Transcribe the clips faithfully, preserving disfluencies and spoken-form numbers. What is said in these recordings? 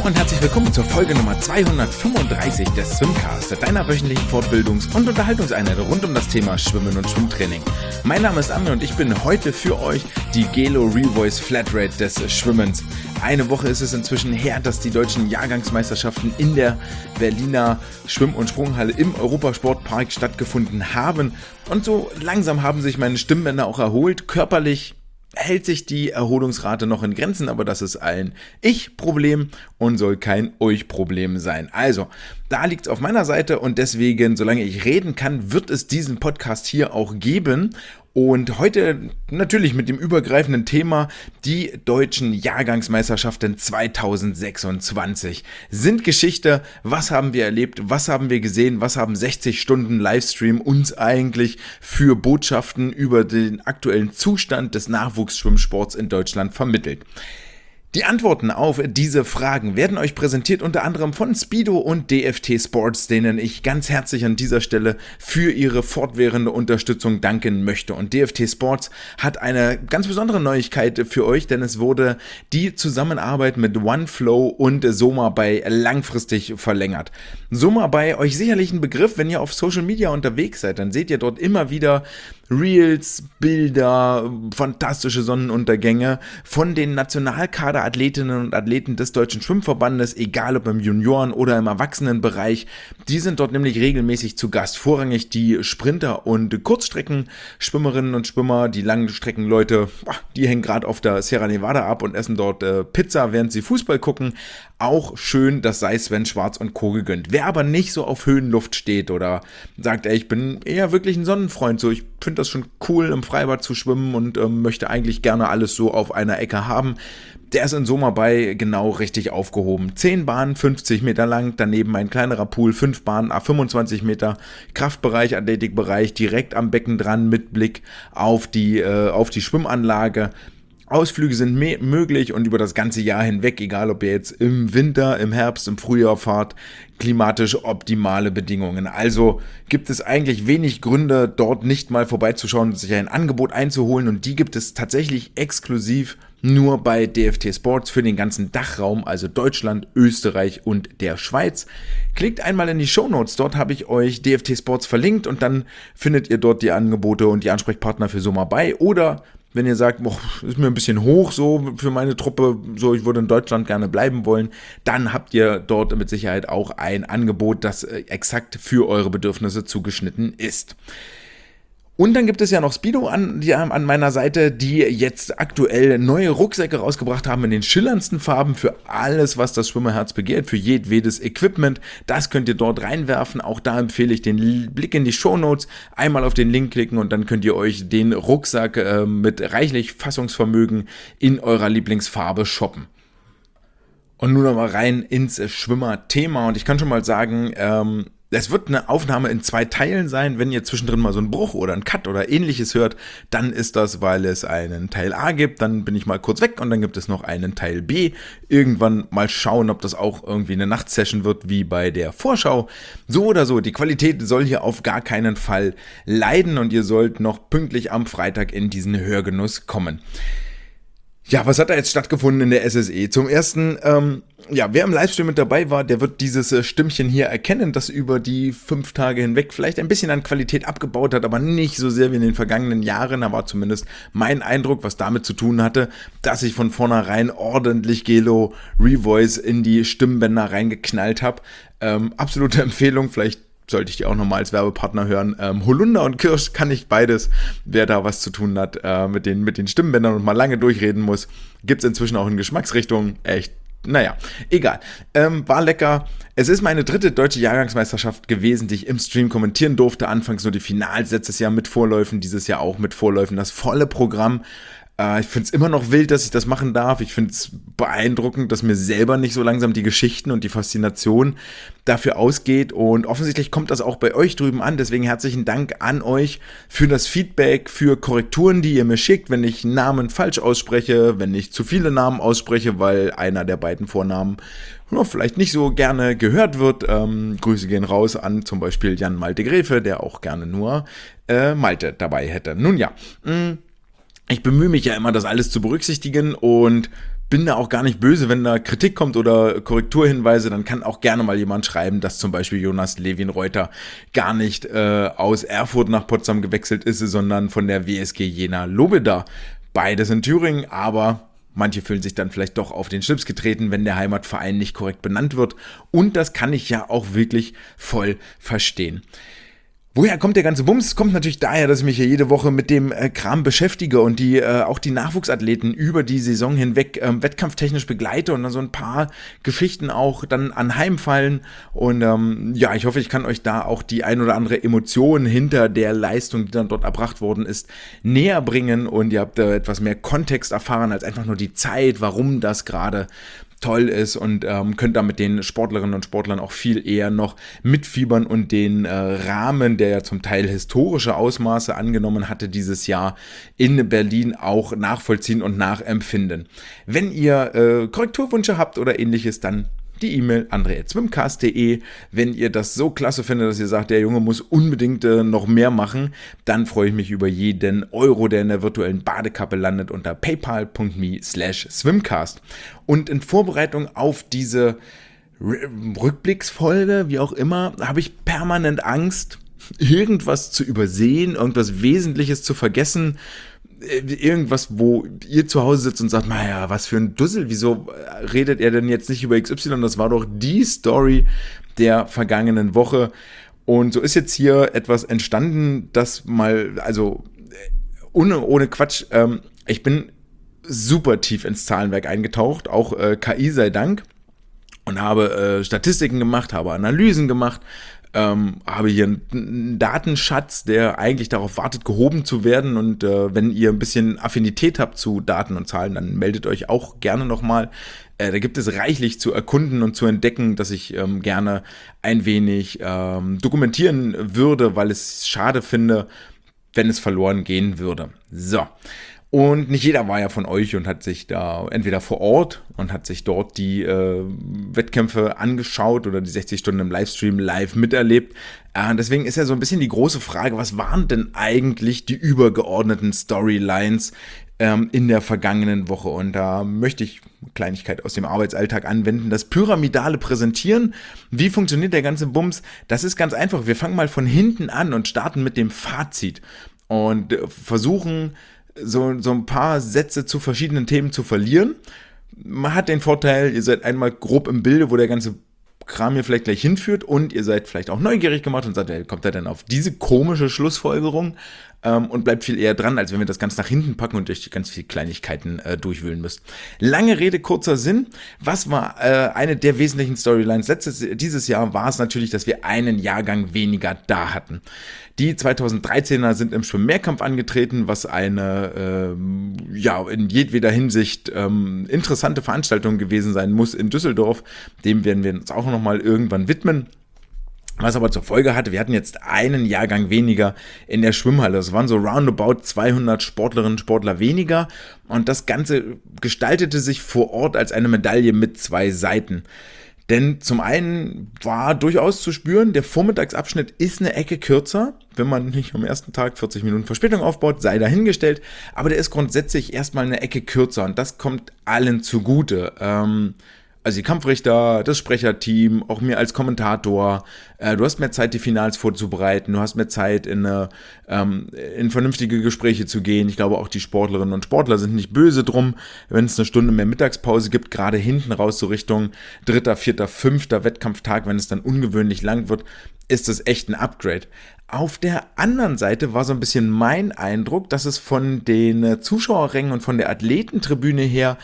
und herzlich willkommen zur Folge Nummer zweihundertfünfunddreißig des Swimcast, deiner wöchentlichen Fortbildungs- und Unterhaltungseinheit rund um das Thema Schwimmen und Schwimmtraining. Mein Name ist Amir und ich bin heute für euch die Gelo Revoice Flatrate des Schwimmens. Eine Woche ist es inzwischen her, dass die deutschen Jahrgangsmeisterschaften in der Berliner Schwimm- und Sprunghalle im Europasportpark stattgefunden haben. Und so langsam haben sich meine Stimmbänder auch erholt, körperlich hält sich die Erholungsrate noch in Grenzen, aber das ist ein Ich-Problem und soll kein Euch-Problem sein. Also, da liegt es auf meiner Seite und deswegen, solange ich reden kann, wird es diesen Podcast hier auch geben. Und heute natürlich mit dem übergreifenden Thema, die deutschen Jahrgangsmeisterschaften zweitausendsechsundzwanzig sind Geschichte. Was haben wir erlebt? Was haben wir gesehen? Was haben sechzig Stunden Livestream uns eigentlich für Botschaften über den aktuellen Zustand des Nachwuchsschwimmsports in Deutschland vermittelt? Die Antworten auf diese Fragen werden euch präsentiert unter anderem von Speedo und D F T Sports, denen ich ganz herzlich an dieser Stelle für ihre fortwährende Unterstützung danken möchte. Und D F T Sports hat eine ganz besondere Neuigkeit für euch, denn es wurde die Zusammenarbeit mit OneFlow und SomaBuy langfristig verlängert. SomaBuy, euch sicherlich ein Begriff, wenn ihr auf Social Media unterwegs seid, dann seht ihr dort immer wieder Reels, Bilder, fantastische Sonnenuntergänge von den Nationalkaderathletinnen und Athleten des Deutschen Schwimmverbandes, egal ob im Junioren- oder im Erwachsenenbereich. Die sind dort nämlich regelmäßig zu Gast. Vorrangig die Sprinter und Kurzstreckenschwimmerinnen und Schwimmer, die Langstreckenleute, die hängen gerade auf der Sierra Nevada ab und essen dort äh, Pizza, während sie Fußball gucken. Auch schön, das sei Sven Schwarz und Co. gegönnt. Wer aber nicht so auf Höhenluft steht oder sagt, ey, ich bin eher wirklich ein Sonnenfreund, so ich finde das schon cool, im Freibad zu schwimmen und ähm, möchte eigentlich gerne alles so auf einer Ecke haben, der ist in SomaBuy genau richtig aufgehoben. zehn Bahnen, fünfzig Meter lang, daneben ein kleinerer Pool, fünf Bahnen, fünfundzwanzig Meter, Kraftbereich, Athletikbereich, direkt am Becken dran mit Blick auf die, äh, auf die Schwimmanlage. Ausflüge sind me- möglich und über das ganze Jahr hinweg, egal ob ihr jetzt im Winter, im Herbst, im Frühjahr fahrt, klimatisch optimale Bedingungen. Also gibt es eigentlich wenig Gründe, dort nicht mal vorbeizuschauen und sich ein Angebot einzuholen, und die gibt es tatsächlich exklusiv nur bei D F T Sports für den ganzen Dachraum, also Deutschland, Österreich und der Schweiz. Klickt einmal in die Shownotes, dort habe ich euch D F T Sports verlinkt und dann findet ihr dort die Angebote und die Ansprechpartner für SomaBuy. Oder wenn ihr sagt, boah, ist mir ein bisschen hoch so für meine Truppe, so ich würde in Deutschland gerne bleiben wollen, dann habt ihr dort mit Sicherheit auch ein Angebot, das exakt für eure Bedürfnisse zugeschnitten ist. Und dann gibt es ja noch Speedo an, die, an meiner Seite, die jetzt aktuell neue Rucksäcke rausgebracht haben in den schillerndsten Farben für alles, was das Schwimmerherz begehrt, für jedwedes Equipment. Das könnt ihr dort reinwerfen. Auch da empfehle ich den Blick in die Shownotes. Einmal auf den Link klicken und dann könnt ihr euch den Rucksack äh, mit reichlich Fassungsvermögen in eurer Lieblingsfarbe shoppen. Und nun noch mal rein ins Schwimmerthema. Und ich kann schon mal sagen, ähm, es wird eine Aufnahme in zwei Teilen sein. Wenn ihr zwischendrin mal so einen Bruch oder einen Cut oder ähnliches hört, dann ist das, weil es einen Teil A gibt. Dann bin ich mal kurz weg und dann gibt es noch einen Teil B. Irgendwann mal schauen, ob das auch irgendwie eine Nachtsession wird, wie bei der Vorschau. So oder so, die Qualität soll hier auf gar keinen Fall leiden und ihr sollt noch pünktlich am Freitag in diesen Hörgenuss kommen. Ja, was hat da jetzt stattgefunden in der S S E? Zum ersten, ähm, ja, wer im Livestream mit dabei war, der wird dieses äh, Stimmchen hier erkennen, das über die fünf Tage hinweg vielleicht ein bisschen an Qualität abgebaut hat, aber nicht so sehr wie in den vergangenen Jahren. Da war zumindest mein Eindruck, was damit zu tun hatte, dass ich von vornherein ordentlich Gelo Revoice in die Stimmbänder reingeknallt habe. Ähm, absolute Empfehlung, vielleicht sollte ich die auch nochmal als Werbepartner hören. Ähm, Holunder und Kirsch kann ich beides. Wer da was zu tun hat äh, mit den, mit den Stimmbändern und mal lange durchreden muss, gibt es inzwischen auch in Geschmacksrichtungen. Echt, naja, egal. Ähm, war lecker. Es ist meine dritte deutsche Jahrgangsmeisterschaft gewesen, die ich im Stream kommentieren durfte. Anfangs nur die Finals, letztes Jahr mit Vorläufen, dieses Jahr auch mit Vorläufen. Das volle Programm. Äh, ich finde es immer noch wild, dass ich das machen darf. Ich finde es beeindruckend, dass mir selber nicht so langsam die Geschichten und die Faszination dafür ausgeht. Und offensichtlich kommt das auch bei euch drüben an. Deswegen herzlichen Dank an euch für das Feedback, für Korrekturen, die ihr mir schickt, wenn ich Namen falsch ausspreche, wenn ich zu viele Namen ausspreche, weil einer der beiden Vornamen vielleicht nicht so gerne gehört wird. Ähm, Grüße gehen raus an zum Beispiel Jan Malte Gräfe, der auch gerne nur äh, Malte dabei hätte. Nun ja, mh, ich bemühe mich ja immer, das alles zu berücksichtigen, und bin da auch gar nicht böse, wenn da Kritik kommt oder Korrekturhinweise, dann kann auch gerne mal jemand schreiben, dass zum Beispiel Jonas Lewin-Reuter gar nicht äh, aus Erfurt nach Potsdam gewechselt ist, sondern von der W S G Jena Lobeda. Beides in Thüringen, aber manche fühlen sich dann vielleicht doch auf den Schlips getreten, wenn der Heimatverein nicht korrekt benannt wird. Und das kann ich ja auch wirklich voll verstehen. Woher kommt der ganze Bums? Es kommt natürlich daher, dass ich mich hier jede Woche mit dem äh, Kram beschäftige und die äh, auch die Nachwuchsathleten über die Saison hinweg ähm, wettkampftechnisch begleite und dann so ein paar Geschichten auch dann anheimfallen. Und ähm, ja, ich hoffe, ich kann euch da auch die ein oder andere Emotion hinter der Leistung, die dann dort erbracht worden ist, näher bringen. Und ihr habt äh, etwas mehr Kontext erfahren als einfach nur die Zeit, warum das gerade toll ist, und ähm, könnt da mit den Sportlerinnen und Sportlern auch viel eher noch mitfiebern und den äh, Rahmen, der ja zum Teil historische Ausmaße angenommen hatte dieses Jahr in Berlin, auch nachvollziehen und nachempfinden. Wenn ihr äh, Korrekturwünsche habt oder ähnliches, dann die E-Mail andre at swimcast punkt de. Wenn ihr das so klasse findet, dass ihr sagt, der Junge muss unbedingt äh, noch mehr machen, dann freue ich mich über jeden Euro, der in der virtuellen Badekappe landet, unter paypal punkt me slash swimcast. Und in Vorbereitung auf diese R- Rückblicksfolge, wie auch immer, habe ich permanent Angst, irgendwas zu übersehen, irgendwas Wesentliches zu vergessen, irgendwas, wo ihr zu Hause sitzt und sagt, naja, was für ein Dussel, wieso redet er denn jetzt nicht über X Y? Das war doch die Story der vergangenen Woche. Und so ist jetzt hier etwas entstanden, das mal, also ohne, ohne Quatsch, ähm, ich bin super tief ins Zahlenwerk eingetaucht, auch äh, K I sei Dank, und habe äh, Statistiken gemacht, habe Analysen gemacht, Ähm, habe hier einen Datenschatz, der eigentlich darauf wartet, gehoben zu werden, und äh, wenn ihr ein bisschen Affinität habt zu Daten und Zahlen, dann meldet euch auch gerne nochmal. Äh, da gibt es reichlich zu erkunden und zu entdecken, dass ich ähm, gerne ein wenig ähm, dokumentieren würde, weil ich es schade finde, wenn es verloren gehen würde. So. Und nicht jeder war ja von euch und hat sich da entweder vor Ort und hat sich dort die äh, Wettkämpfe angeschaut oder die sechzig Stunden im Livestream live miterlebt. Äh, deswegen ist ja so ein bisschen die große Frage, was waren denn eigentlich die übergeordneten Storylines ähm, in der vergangenen Woche? Und da möchte ich eine Kleinigkeit aus dem Arbeitsalltag anwenden, das pyramidale Präsentieren. Wie funktioniert der ganze Bums? Das ist ganz einfach. Wir fangen mal von hinten an und starten mit dem Fazit und äh, versuchen, So, so ein paar Sätze zu verschiedenen Themen zu verlieren. Man hat den Vorteil, ihr seid einmal grob im Bilde, wo der ganze Kram hier vielleicht gleich hinführt, und ihr seid vielleicht auch neugierig gemacht und sagt, hey, kommt er denn auf diese komische Schlussfolgerung, ähm, und bleibt viel eher dran, als wenn wir das Ganze nach hinten packen und durch die ganz viele Kleinigkeiten äh, durchwühlen müsst. Lange Rede, kurzer Sinn. Was war äh, eine der wesentlichen Storylines? Letztes, dieses Jahr war es natürlich, dass wir einen Jahrgang weniger da hatten. Die zweitausenddreizehner sind im Schwimm-Mehrkampf angetreten, was eine ähm, ja in jedweder Hinsicht ähm, interessante Veranstaltung gewesen sein muss in Düsseldorf. Dem werden wir uns auch nochmal irgendwann widmen. Was aber zur Folge hatte, wir hatten jetzt einen Jahrgang weniger in der Schwimmhalle. Das waren so roundabout zweihundert Sportlerinnen und Sportler weniger. Und das Ganze gestaltete sich vor Ort als eine Medaille mit zwei Seiten. Denn zum einen war durchaus zu spüren, der Vormittagsabschnitt ist eine Ecke kürzer. Wenn man nicht am ersten Tag vierzig Minuten Verspätung aufbaut, sei dahingestellt. Aber der ist grundsätzlich erstmal eine Ecke kürzer, und das kommt allen zugute. Ähm, Also die Kampfrichter, das Sprecherteam, auch mir als Kommentator. Äh, du hast mehr Zeit, die Finals vorzubereiten. Du hast mehr Zeit, in, äh, ähm, in vernünftige Gespräche zu gehen. Ich glaube, auch die Sportlerinnen und Sportler sind nicht böse drum, wenn es eine Stunde mehr Mittagspause gibt, gerade hinten raus so Richtung dritter, vierter, fünfter Wettkampftag, wenn es dann ungewöhnlich lang wird, ist das echt ein Upgrade. Auf der anderen Seite war so ein bisschen mein Eindruck, dass es von den Zuschauerrängen und von der Athletentribüne her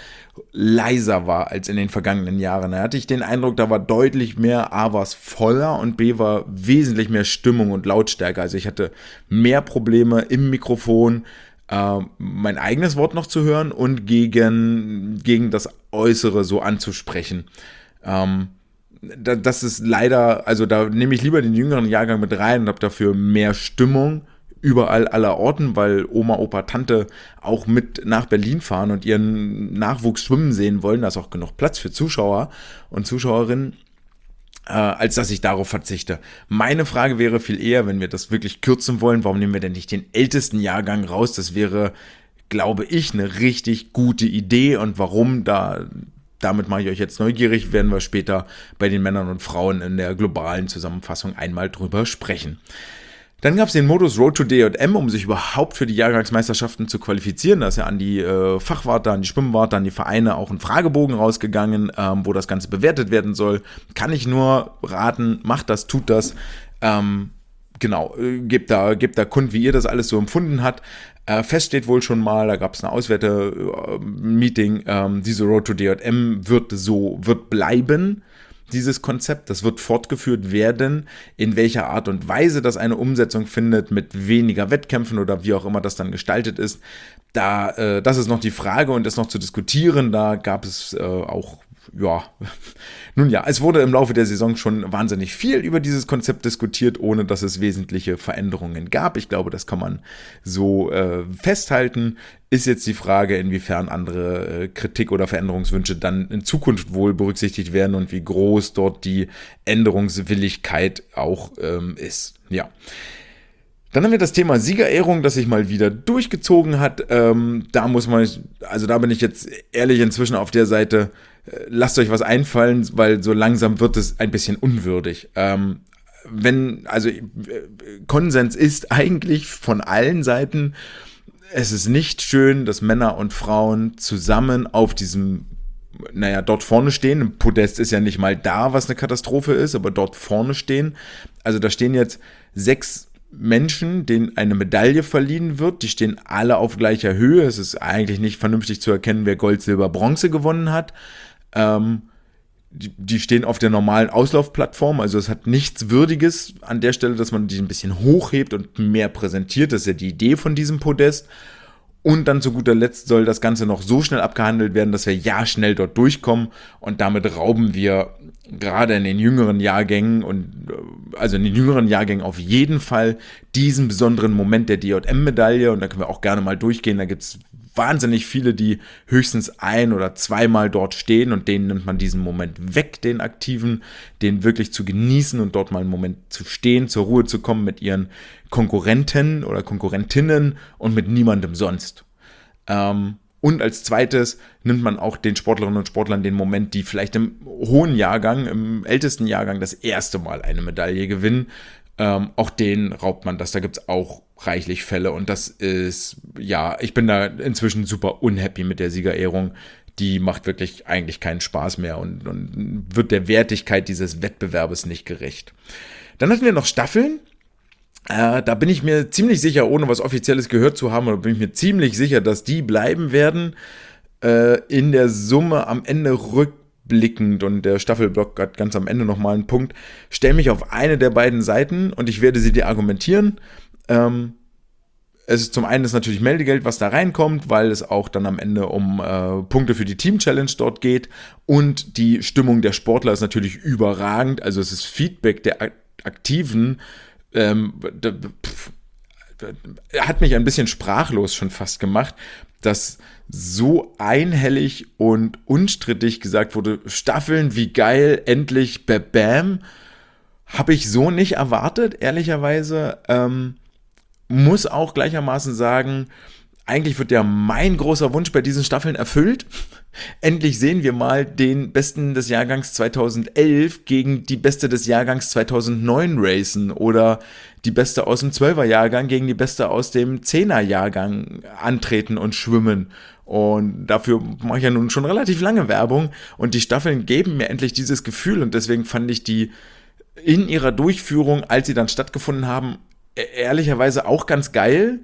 leiser war als in den vergangenen Jahren. Da hatte ich den Eindruck, da war deutlich mehr, A, war es voller, und B, war wesentlich mehr Stimmung und Lautstärke. Also ich hatte mehr Probleme im Mikrofon, äh, mein eigenes Wort noch zu hören und gegen, gegen das Äußere so anzusprechen. Ähm, Das ist leider, also da nehme ich lieber den jüngeren Jahrgang mit rein und habe dafür mehr Stimmung überall aller Orten, weil Oma, Opa, Tante auch mit nach Berlin fahren und ihren Nachwuchs schwimmen sehen wollen. Da ist auch genug Platz für Zuschauer und Zuschauerinnen, äh, als dass ich darauf verzichte. Meine Frage wäre viel eher, wenn wir das wirklich kürzen wollen, warum nehmen wir denn nicht den ältesten Jahrgang raus? Das wäre glaube ich, eine richtig gute Idee. Und warum, da, damit mache ich euch jetzt neugierig, werden wir später bei den Männern und Frauen in der globalen Zusammenfassung einmal drüber sprechen. Dann gab es den Modus Road to D J M, um sich überhaupt für die Jahrgangsmeisterschaften zu qualifizieren. Da ist ja an die äh, Fachwarte, an die Schwimmwarte, an die Vereine auch ein Fragebogen rausgegangen, ähm, wo das Ganze bewertet werden soll. Kann ich nur raten, macht das, tut das. Ähm, genau, äh, gebt da, gebt da kund, wie ihr das alles so empfunden habt. Äh, fest steht wohl schon mal, da gab es ein Auswerte-Meeting, ähm, diese Road to D J M wird so, wird bleiben. Dieses Konzept, das wird fortgeführt werden, in welcher Art und Weise das eine Umsetzung findet, mit weniger Wettkämpfen oder wie auch immer das dann gestaltet ist. Da, äh, das ist noch die Frage und ist noch zu diskutieren. Da gab es äh, auch, ja, nun ja, es wurde im Laufe der Saison schon wahnsinnig viel über dieses Konzept diskutiert, ohne dass es wesentliche Veränderungen gab. Ich glaube, das kann man so äh, festhalten. Ist jetzt die Frage, inwiefern andere äh, Kritik oder Veränderungswünsche dann in Zukunft wohl berücksichtigt werden und wie groß dort die Änderungswilligkeit auch ähm, ist. Ja. Dann haben wir das Thema Siegerehrung, das sich mal wieder durchgezogen hat. Ähm, da muss man, also da bin ich jetzt ehrlich inzwischen auf der Seite, äh, lasst euch was einfallen, weil so langsam wird es ein bisschen unwürdig. Ähm, wenn, also äh, Konsens ist eigentlich von allen Seiten, es ist nicht schön, dass Männer und Frauen zusammen auf diesem, naja, dort vorne stehen. Ein Podest ist ja nicht mal da, was eine Katastrophe ist, aber dort vorne stehen. Also da stehen jetzt sechs Menschen, denen eine Medaille verliehen wird. Die stehen alle auf gleicher Höhe. Es ist eigentlich nicht vernünftig zu erkennen, wer Gold, Silber, Bronze gewonnen hat. Ähm, die, die stehen auf der normalen Auslaufplattform. Also es hat nichts Würdiges an der Stelle, dass man die ein bisschen hochhebt und mehr präsentiert. Das ist ja die Idee von diesem Podest. Und dann zu guter Letzt soll das Ganze noch so schnell abgehandelt werden, dass wir ja schnell dort durchkommen. Und damit rauben wir gerade in den jüngeren Jahrgängen und also in den jüngeren Jahrgängen auf jeden Fall diesen besonderen Moment der D J M-Medaille. Und da können wir auch gerne mal durchgehen. Da gibt es wahnsinnig viele, die höchstens ein- oder zweimal dort stehen und denen nimmt man diesen Moment weg, den Aktiven, den wirklich zu genießen und dort mal einen Moment zu stehen, zur Ruhe zu kommen mit ihren Konkurrenten oder Konkurrentinnen und mit niemandem sonst. Ähm, und als zweites nimmt man auch den Sportlerinnen und Sportlern den Moment, die vielleicht im hohen Jahrgang, im ältesten Jahrgang das erste Mal eine Medaille gewinnen. Ähm, auch denen raubt man das. Da gibt es auch reichlich Fälle und das ist, ja, ich bin da inzwischen super unhappy mit der Siegerehrung. Die macht wirklich eigentlich keinen Spaß mehr und, und wird der Wertigkeit dieses Wettbewerbes nicht gerecht. Dann hatten wir noch Staffeln. Äh, da bin ich mir ziemlich sicher, ohne was Offizielles gehört zu haben, oder bin ich mir ziemlich sicher, dass die bleiben werden. Äh, in der Summe am Ende rückblickend, und der Staffelblock hat ganz am Ende nochmal einen Punkt, stell mich auf eine der beiden Seiten und ich werde sie dir argumentieren. Ähm, es ist zum einen ist natürlich Meldegeld, was da reinkommt, weil es auch dann am Ende um äh, Punkte für die Team-Challenge dort geht, und die Stimmung der Sportler ist natürlich überragend, also es ist Feedback der Aktiven, ähm, da, pff, da, hat mich ein bisschen sprachlos schon fast gemacht, dass so einhellig und unstrittig gesagt wurde, Staffeln, wie geil, endlich, bam, habe ich so nicht erwartet, ehrlicherweise. Ähm, muss auch gleichermaßen sagen, eigentlich wird ja mein großer Wunsch bei diesen Staffeln erfüllt. Endlich sehen wir mal den Besten des Jahrgangs zweitausendelf gegen die Beste des Jahrgangs zweitausendneun racen oder die Beste aus dem zwölfer-Jahrgang gegen die Beste aus dem zehner-Jahrgang antreten und schwimmen. Und dafür mache ich ja nun schon relativ lange Werbung und die Staffeln geben mir endlich dieses Gefühl und deswegen fand ich die in ihrer Durchführung, als sie dann stattgefunden haben, ehrlicherweise auch ganz geil.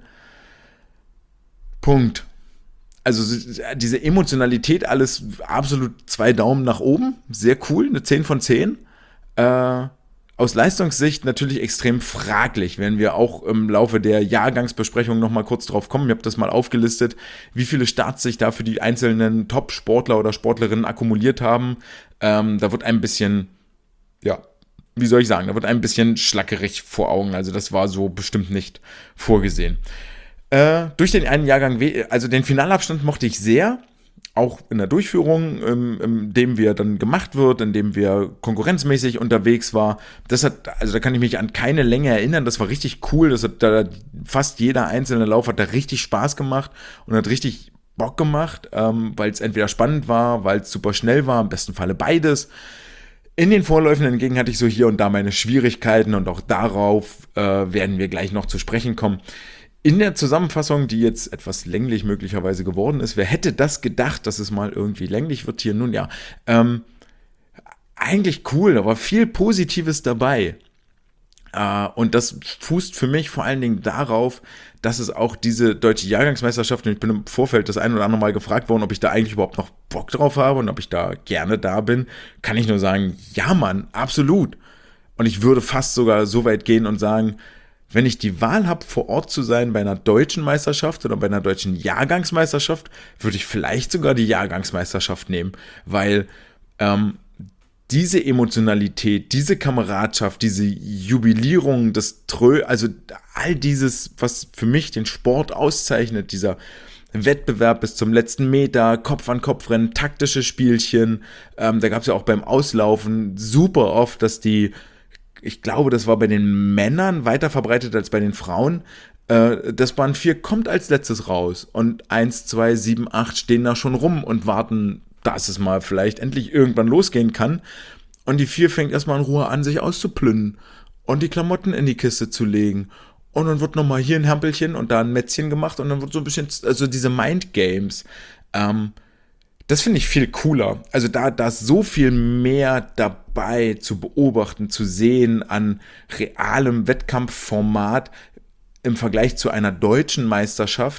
Punkt. Also diese Emotionalität, alles absolut zwei Daumen nach oben. Sehr cool, eine zehn von zehn. Äh, aus Leistungssicht natürlich extrem fraglich, wenn wir auch im Laufe der Jahrgangsbesprechung nochmal kurz drauf kommen. Ich habe das mal aufgelistet, wie viele Starts sich da für die einzelnen Top-Sportler oder Sportlerinnen akkumuliert haben. Ähm, da wird ein bisschen, ja, wie soll ich sagen, da wird ein bisschen schlackerig vor Augen. Also das war so bestimmt nicht vorgesehen. Äh, durch den einen Jahrgang, also den Finalabstand mochte ich sehr. auch in der Durchführung, ähm, in dem wir dann gemacht wird, in dem wir konkurrenzmäßig unterwegs war. Das hat, also da kann ich mich an keine Länge erinnern. Das war richtig cool. Das hat da fast jeder einzelne Lauf hat da richtig Spaß gemacht und hat richtig Bock gemacht, ähm, weil es entweder spannend war, weil es super schnell war, im besten Falle beides. In den Vorläufen hingegen hatte ich so hier und da meine Schwierigkeiten und auch darauf äh, werden wir gleich noch zu sprechen kommen. In der Zusammenfassung, die jetzt etwas länglich möglicherweise geworden ist, wer hätte das gedacht, dass es mal irgendwie länglich wird hier? Nun ja, ähm, eigentlich cool, da war viel Positives dabei. Uh, und das fußt für mich vor allen Dingen darauf, dass es auch diese deutsche Jahrgangsmeisterschaft, und ich bin im Vorfeld das ein oder andere Mal gefragt worden, ob ich da eigentlich überhaupt noch Bock drauf habe und ob ich da gerne da bin, kann ich nur sagen, ja Mann, absolut. Und ich würde fast sogar so weit gehen und sagen, wenn ich die Wahl habe, vor Ort zu sein bei einer deutschen Meisterschaft oder bei einer deutschen Jahrgangsmeisterschaft, würde ich vielleicht sogar die Jahrgangsmeisterschaft nehmen, weil ähm, diese Emotionalität, diese Kameradschaft, diese Jubilierung, das Trö, also all dieses, was für mich den Sport auszeichnet, dieser Wettbewerb bis zum letzten Meter, Kopf-an-Kopf-Rennen, taktische Spielchen, ähm, da gab es ja auch beim Auslaufen super oft, dass die, ich glaube, das war bei den Männern weiter verbreitet als bei den Frauen, äh, das Bahn vier kommt als letztes raus und eins, zwei, sieben, acht stehen da schon rum und warten, dass es mal vielleicht endlich irgendwann losgehen kann. Und die vier fängt erstmal in Ruhe an, sich auszuplünnen und die Klamotten in die Kiste zu legen. Und dann wird nochmal hier ein Hampelchen und da ein Mätzchen gemacht und dann wird so ein bisschen, also diese Mindgames, ähm, das finde ich viel cooler. Also da, da ist so viel mehr dabei zu beobachten, zu sehen an realem Wettkampfformat im Vergleich zu einer deutschen Meisterschaft.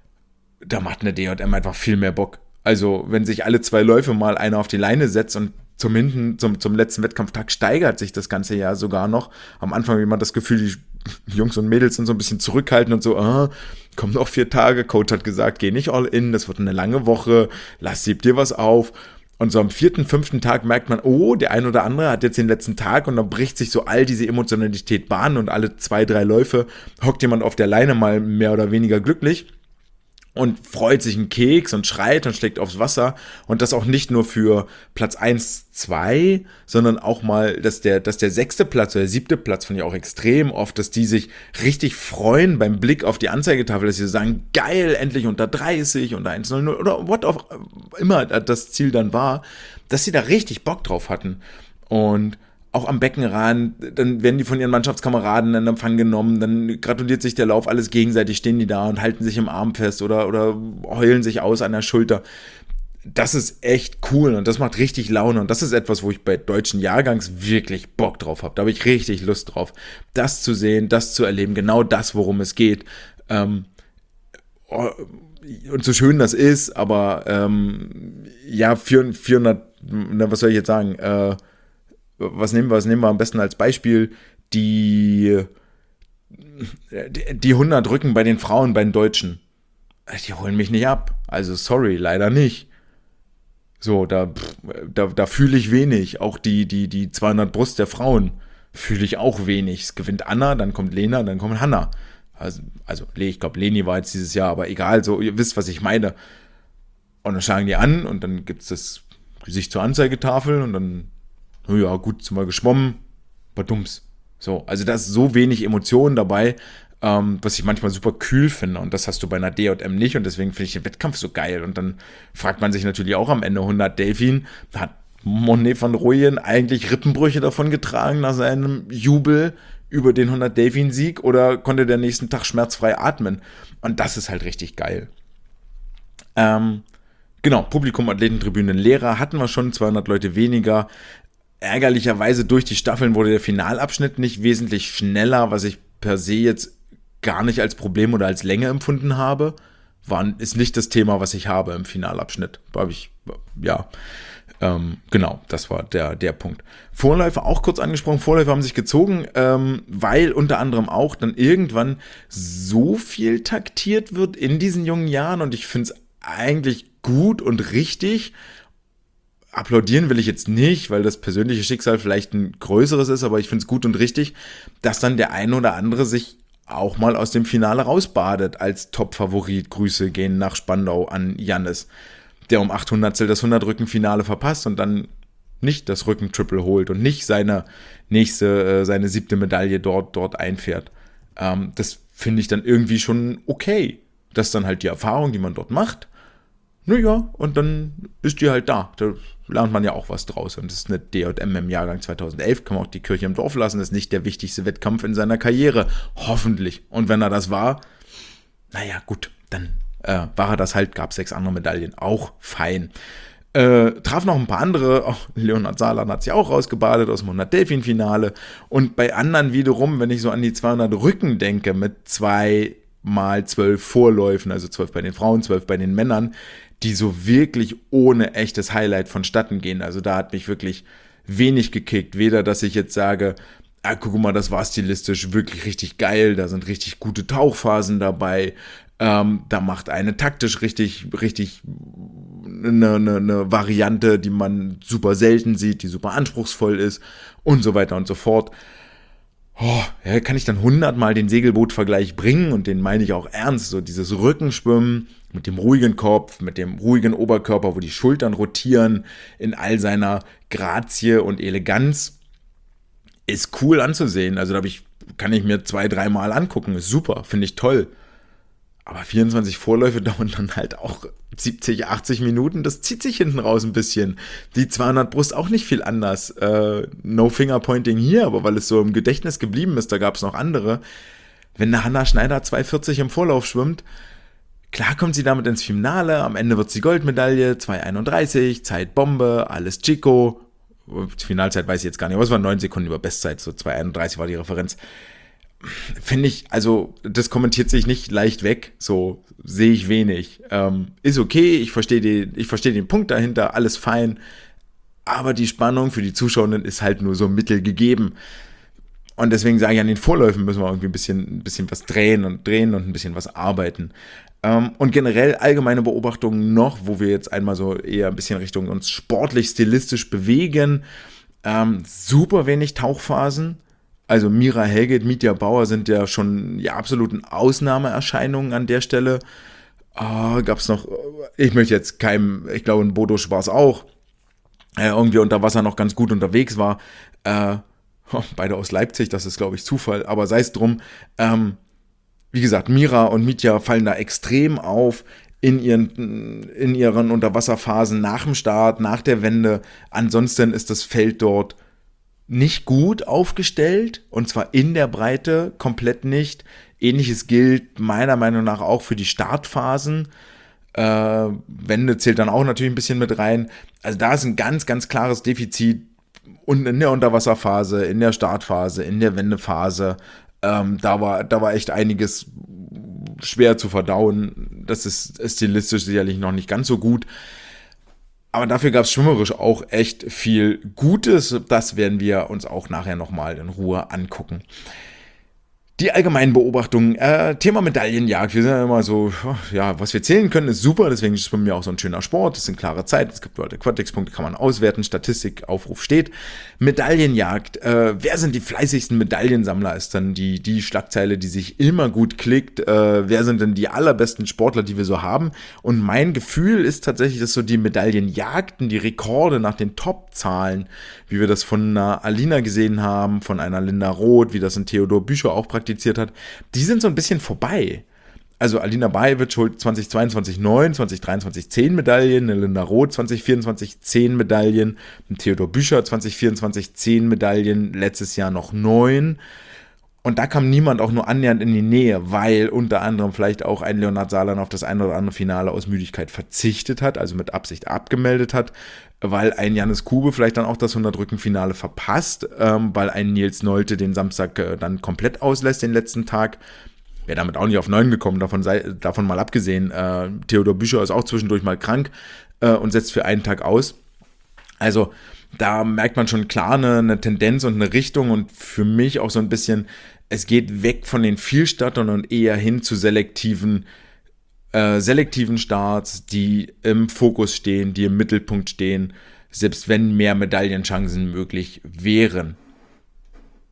Da macht eine D J M einfach viel mehr Bock. Also, wenn sich alle zwei Läufe mal einer auf die Leine setzt und zum, hinten, zum, zum letzten Wettkampftag steigert sich das Ganze ja sogar noch. Am Anfang hat man das Gefühl, die Jungs und Mädels sind so ein bisschen zurückhaltend und so, ah, kommen noch vier Tage, Coach hat gesagt, geh nicht all in, das wird eine lange Woche, lass sieb dir was auf. Und so am vierten, fünften Tag merkt man, oh, der ein oder andere hat jetzt den letzten Tag und dann bricht sich so all diese Emotionalität Bahn und alle zwei, drei Läufe hockt jemand auf der Leine mal mehr oder weniger glücklich und freut sich einen Keks und schreit und schlägt aufs Wasser und das auch nicht nur für Platz eins, zwei, sondern auch mal, dass der, dass der sechste Platz oder der siebte Platz, finde ich auch extrem oft, dass die sich richtig freuen beim Blick auf die Anzeigetafel, dass sie sagen, geil, endlich unter dreißig, unter eins null null oder what auch immer das Ziel dann war, dass sie da richtig Bock drauf hatten und auch am Beckenrand, dann werden die von ihren Mannschaftskameraden in Empfang genommen, dann gratuliert sich der Lauf, alles gegenseitig, stehen die da und halten sich im Arm fest oder, oder heulen sich aus an der Schulter. Das ist echt cool und das macht richtig Laune und das ist etwas, wo ich bei deutschen Jahrgangs wirklich Bock drauf habe. Da habe ich richtig Lust drauf, das zu sehen, das zu erleben, genau das, worum es geht. Ähm, und so schön das ist, aber ähm, ja, vierhundert, na, was soll ich jetzt sagen, äh, Was nehmen wir, was nehmen wir am besten als Beispiel? Die, die, die hundert Rücken bei den Frauen, bei den Deutschen. Die holen mich nicht ab. Also sorry, leider nicht. So, da, da, da fühle ich wenig. Auch die, die, die zweihundert Brust der Frauen fühle ich auch wenig. Es gewinnt Anna, dann kommt Lena, dann kommt Hanna. Also, also ich glaube, Leni war jetzt dieses Jahr, aber egal, so, ihr wisst, was ich meine. Und dann schlagen die an und dann gibt es das Gesicht zur Anzeigetafel und dann ja, gut, sind wir geschwommen, war dumms. So, also da ist so wenig Emotionen dabei, ähm, was ich manchmal super kühl finde und das hast du bei einer D J M nicht und deswegen finde ich den Wettkampf so geil und dann fragt man sich natürlich auch am Ende hundert Delfin, hat Monet van Rooyen eigentlich Rippenbrüche davon getragen nach seinem Jubel über den hundert Delfin-Sieg oder konnte der nächsten Tag schmerzfrei atmen und das ist halt richtig geil. Ähm, genau, Publikum, Athletentribünen, Lehrer hatten wir schon, zweihundert Leute weniger. Ärgerlicherweise durch die Staffeln wurde der Finalabschnitt nicht wesentlich schneller, was ich per se jetzt gar nicht als Problem oder als Länge empfunden habe. War, ist nicht das Thema, was ich habe im Finalabschnitt. Habe ich, ja, ähm, genau, das war der, der Punkt. Vorläufe auch kurz angesprochen, Vorläufe haben sich gezogen, ähm, weil unter anderem auch dann irgendwann so viel taktiert wird in diesen jungen Jahren und ich finde es eigentlich gut und richtig. Applaudieren will ich jetzt nicht, weil das persönliche Schicksal vielleicht ein größeres ist, aber ich finde es gut und richtig, dass dann der eine oder andere sich auch mal aus dem Finale rausbadet als Top-Favorit. Grüße gehen nach Spandau an Jannis. der um achthundertstel das hundert-Rücken-Finale verpasst und dann nicht das Rücken-Triple holt und nicht seine nächste, äh, seine siebte Medaille dort, dort einfährt. Ähm, das finde ich dann irgendwie schon okay. Das ist dann halt die Erfahrung, die man dort macht. Naja, und dann ist die halt da. Da lernt man ja auch was draus. Und das ist eine D J M im Jahrgang zweitausendelf. Kann man auch die Kirche im Dorf lassen. Das ist nicht der wichtigste Wettkampf in seiner Karriere. Hoffentlich. Und wenn er das war, naja, gut, dann äh, war er das halt. Gab sechs andere Medaillen. Auch fein. Äh, traf noch ein paar andere. Auch Leonhard Saarland hat sich auch rausgebadet aus dem hundert-Delfin-Finale. Und bei anderen wiederum, wenn ich so an die zweihundert Rücken denke, mit zwei mal zwölf Vorläufen, also zwölf bei den Frauen, zwölf bei den Männern, die so wirklich ohne echtes Highlight vonstatten gehen. Also da hat mich wirklich wenig gekickt. Weder, dass ich jetzt sage, ah, guck mal, das war stilistisch wirklich richtig geil, da sind richtig gute Tauchphasen dabei, ähm, da macht eine taktisch richtig, richtig eine, eine, eine Variante, die man super selten sieht, die super anspruchsvoll ist und so weiter und so fort. Oh, ja, kann ich dann hundertmal den Segelboot-Vergleich bringen und den meine ich auch ernst, so dieses Rückenschwimmen mit dem ruhigen Kopf, mit dem ruhigen Oberkörper, wo die Schultern rotieren in all seiner Grazie und Eleganz, ist cool anzusehen. Also da hab ich, kann ich mir zwei, dreimal angucken, ist super, finde ich toll. Aber vierundzwanzig Vorläufe dauern dann halt auch siebzig, achtzig Minuten. Das zieht sich hinten raus ein bisschen. Die zweihundert Brust auch nicht viel anders. Äh, no Fingerpointing hier, aber weil es so im Gedächtnis geblieben ist, da gab es noch andere. Wenn eine Hanna Schneider zwei vierzig im Vorlauf schwimmt, klar kommt sie damit ins Finale. Am Ende wird sie Goldmedaille, zwei einunddreißig, Zeitbombe, alles Chico. Die Finalzeit weiß ich jetzt gar nicht, aber es war neun Sekunden über Bestzeit, so zwei einunddreißig war die Referenz. Finde ich, also das kommentiert sich nicht leicht weg, so sehe ich wenig. Ähm, ist okay, ich verstehe den, ich verstehe den Punkt dahinter, alles fein, aber die Spannung für die Zuschauenden ist halt nur so mittel gegeben. Und deswegen sage ich, an den Vorläufen müssen wir irgendwie ein bisschen, ein bisschen was drehen und drehen und ein bisschen was arbeiten. Ähm, und generell allgemeine Beobachtungen noch, wo wir jetzt einmal so eher ein bisschen Richtung uns sportlich, stilistisch bewegen. Ähm, super wenig Tauchphasen. Also Mira Helget, Mitja Bauer sind ja schon die absoluten Ausnahmeerscheinungen an der Stelle. Oh, gab es noch, ich möchte jetzt keinem, ich glaube in Bodo Schwarz auch, äh, irgendwie unter Wasser noch ganz gut unterwegs war. Äh, oh, beide aus Leipzig, das ist glaube ich Zufall, aber sei es drum. Ähm, wie gesagt, Mira und Mitja fallen da extrem auf in ihren, in ihren Unterwasserphasen nach dem Start, nach der Wende. Ansonsten ist das Feld dort nicht gut aufgestellt, und zwar in der Breite komplett nicht. Ähnliches gilt meiner Meinung nach auch für die Startphasen. Äh, Wende zählt dann auch natürlich ein bisschen mit rein. Also da ist ein ganz, ganz klares Defizit und in der Unterwasserphase, in der Startphase, in der Wendephase. Ähm, da war, da war echt einiges schwer zu verdauen. Das ist stilistisch sicherlich noch nicht ganz so gut. Aber dafür gab es schwimmerisch auch echt viel Gutes. Das werden wir uns auch nachher nochmal in Ruhe angucken. Die allgemeinen Beobachtungen, äh, Thema Medaillenjagd, wir sind ja immer so, ja, was wir zählen können, ist super, deswegen ist Schwimmen ja auch so ein schöner Sport, das sind klare Zeiten, es gibt World Aquatics-Punkte, kann man auswerten, Statistik, Aufruf steht. Medaillenjagd, äh, wer sind die fleißigsten Medaillensammler, ist dann die, die Schlagzeile, die sich immer gut klickt, äh, wer sind denn die allerbesten Sportler, die wir so haben, und mein Gefühl ist tatsächlich, dass so die Medaillenjagden, die Rekorde nach den Top-Zahlen, wie wir das von einer Alina gesehen haben, von einer Linda Roth, wie das ein Theodor Bücher auch praktiziert hat, die sind so ein bisschen vorbei. Also Alina Bajevic holt zwanzig zweiundzwanzig neun, zwanzig dreiundzwanzig zehn Medaillen, eine Linda Roth zwanzig vierundzwanzig zehn Medaillen, ein Theodor Bücher zwanzig vierundzwanzig zehn Medaillen, letztes Jahr noch neun. Und da kam niemand auch nur annähernd in die Nähe, weil unter anderem vielleicht auch ein Leonhard Saarland auf das ein oder andere Finale aus Müdigkeit verzichtet hat, also mit Absicht abgemeldet hat, weil ein Jannis Kube vielleicht dann auch das hundert-Rücken-Finale verpasst, ähm, weil ein Nils Nolte den Samstag äh, dann komplett auslässt, den letzten Tag. Wäre damit auch nicht auf neun gekommen, davon, sei, davon mal abgesehen. Äh, Theodor Bücher ist auch zwischendurch mal krank äh, und setzt für einen Tag aus. Also da merkt man schon klar eine, eine Tendenz und eine Richtung, und für mich auch so ein bisschen, es geht weg von den Vielstartern und eher hin zu selektiven, äh, selektiven Starts, die im Fokus stehen, die im Mittelpunkt stehen, selbst wenn mehr Medaillenchancen möglich wären.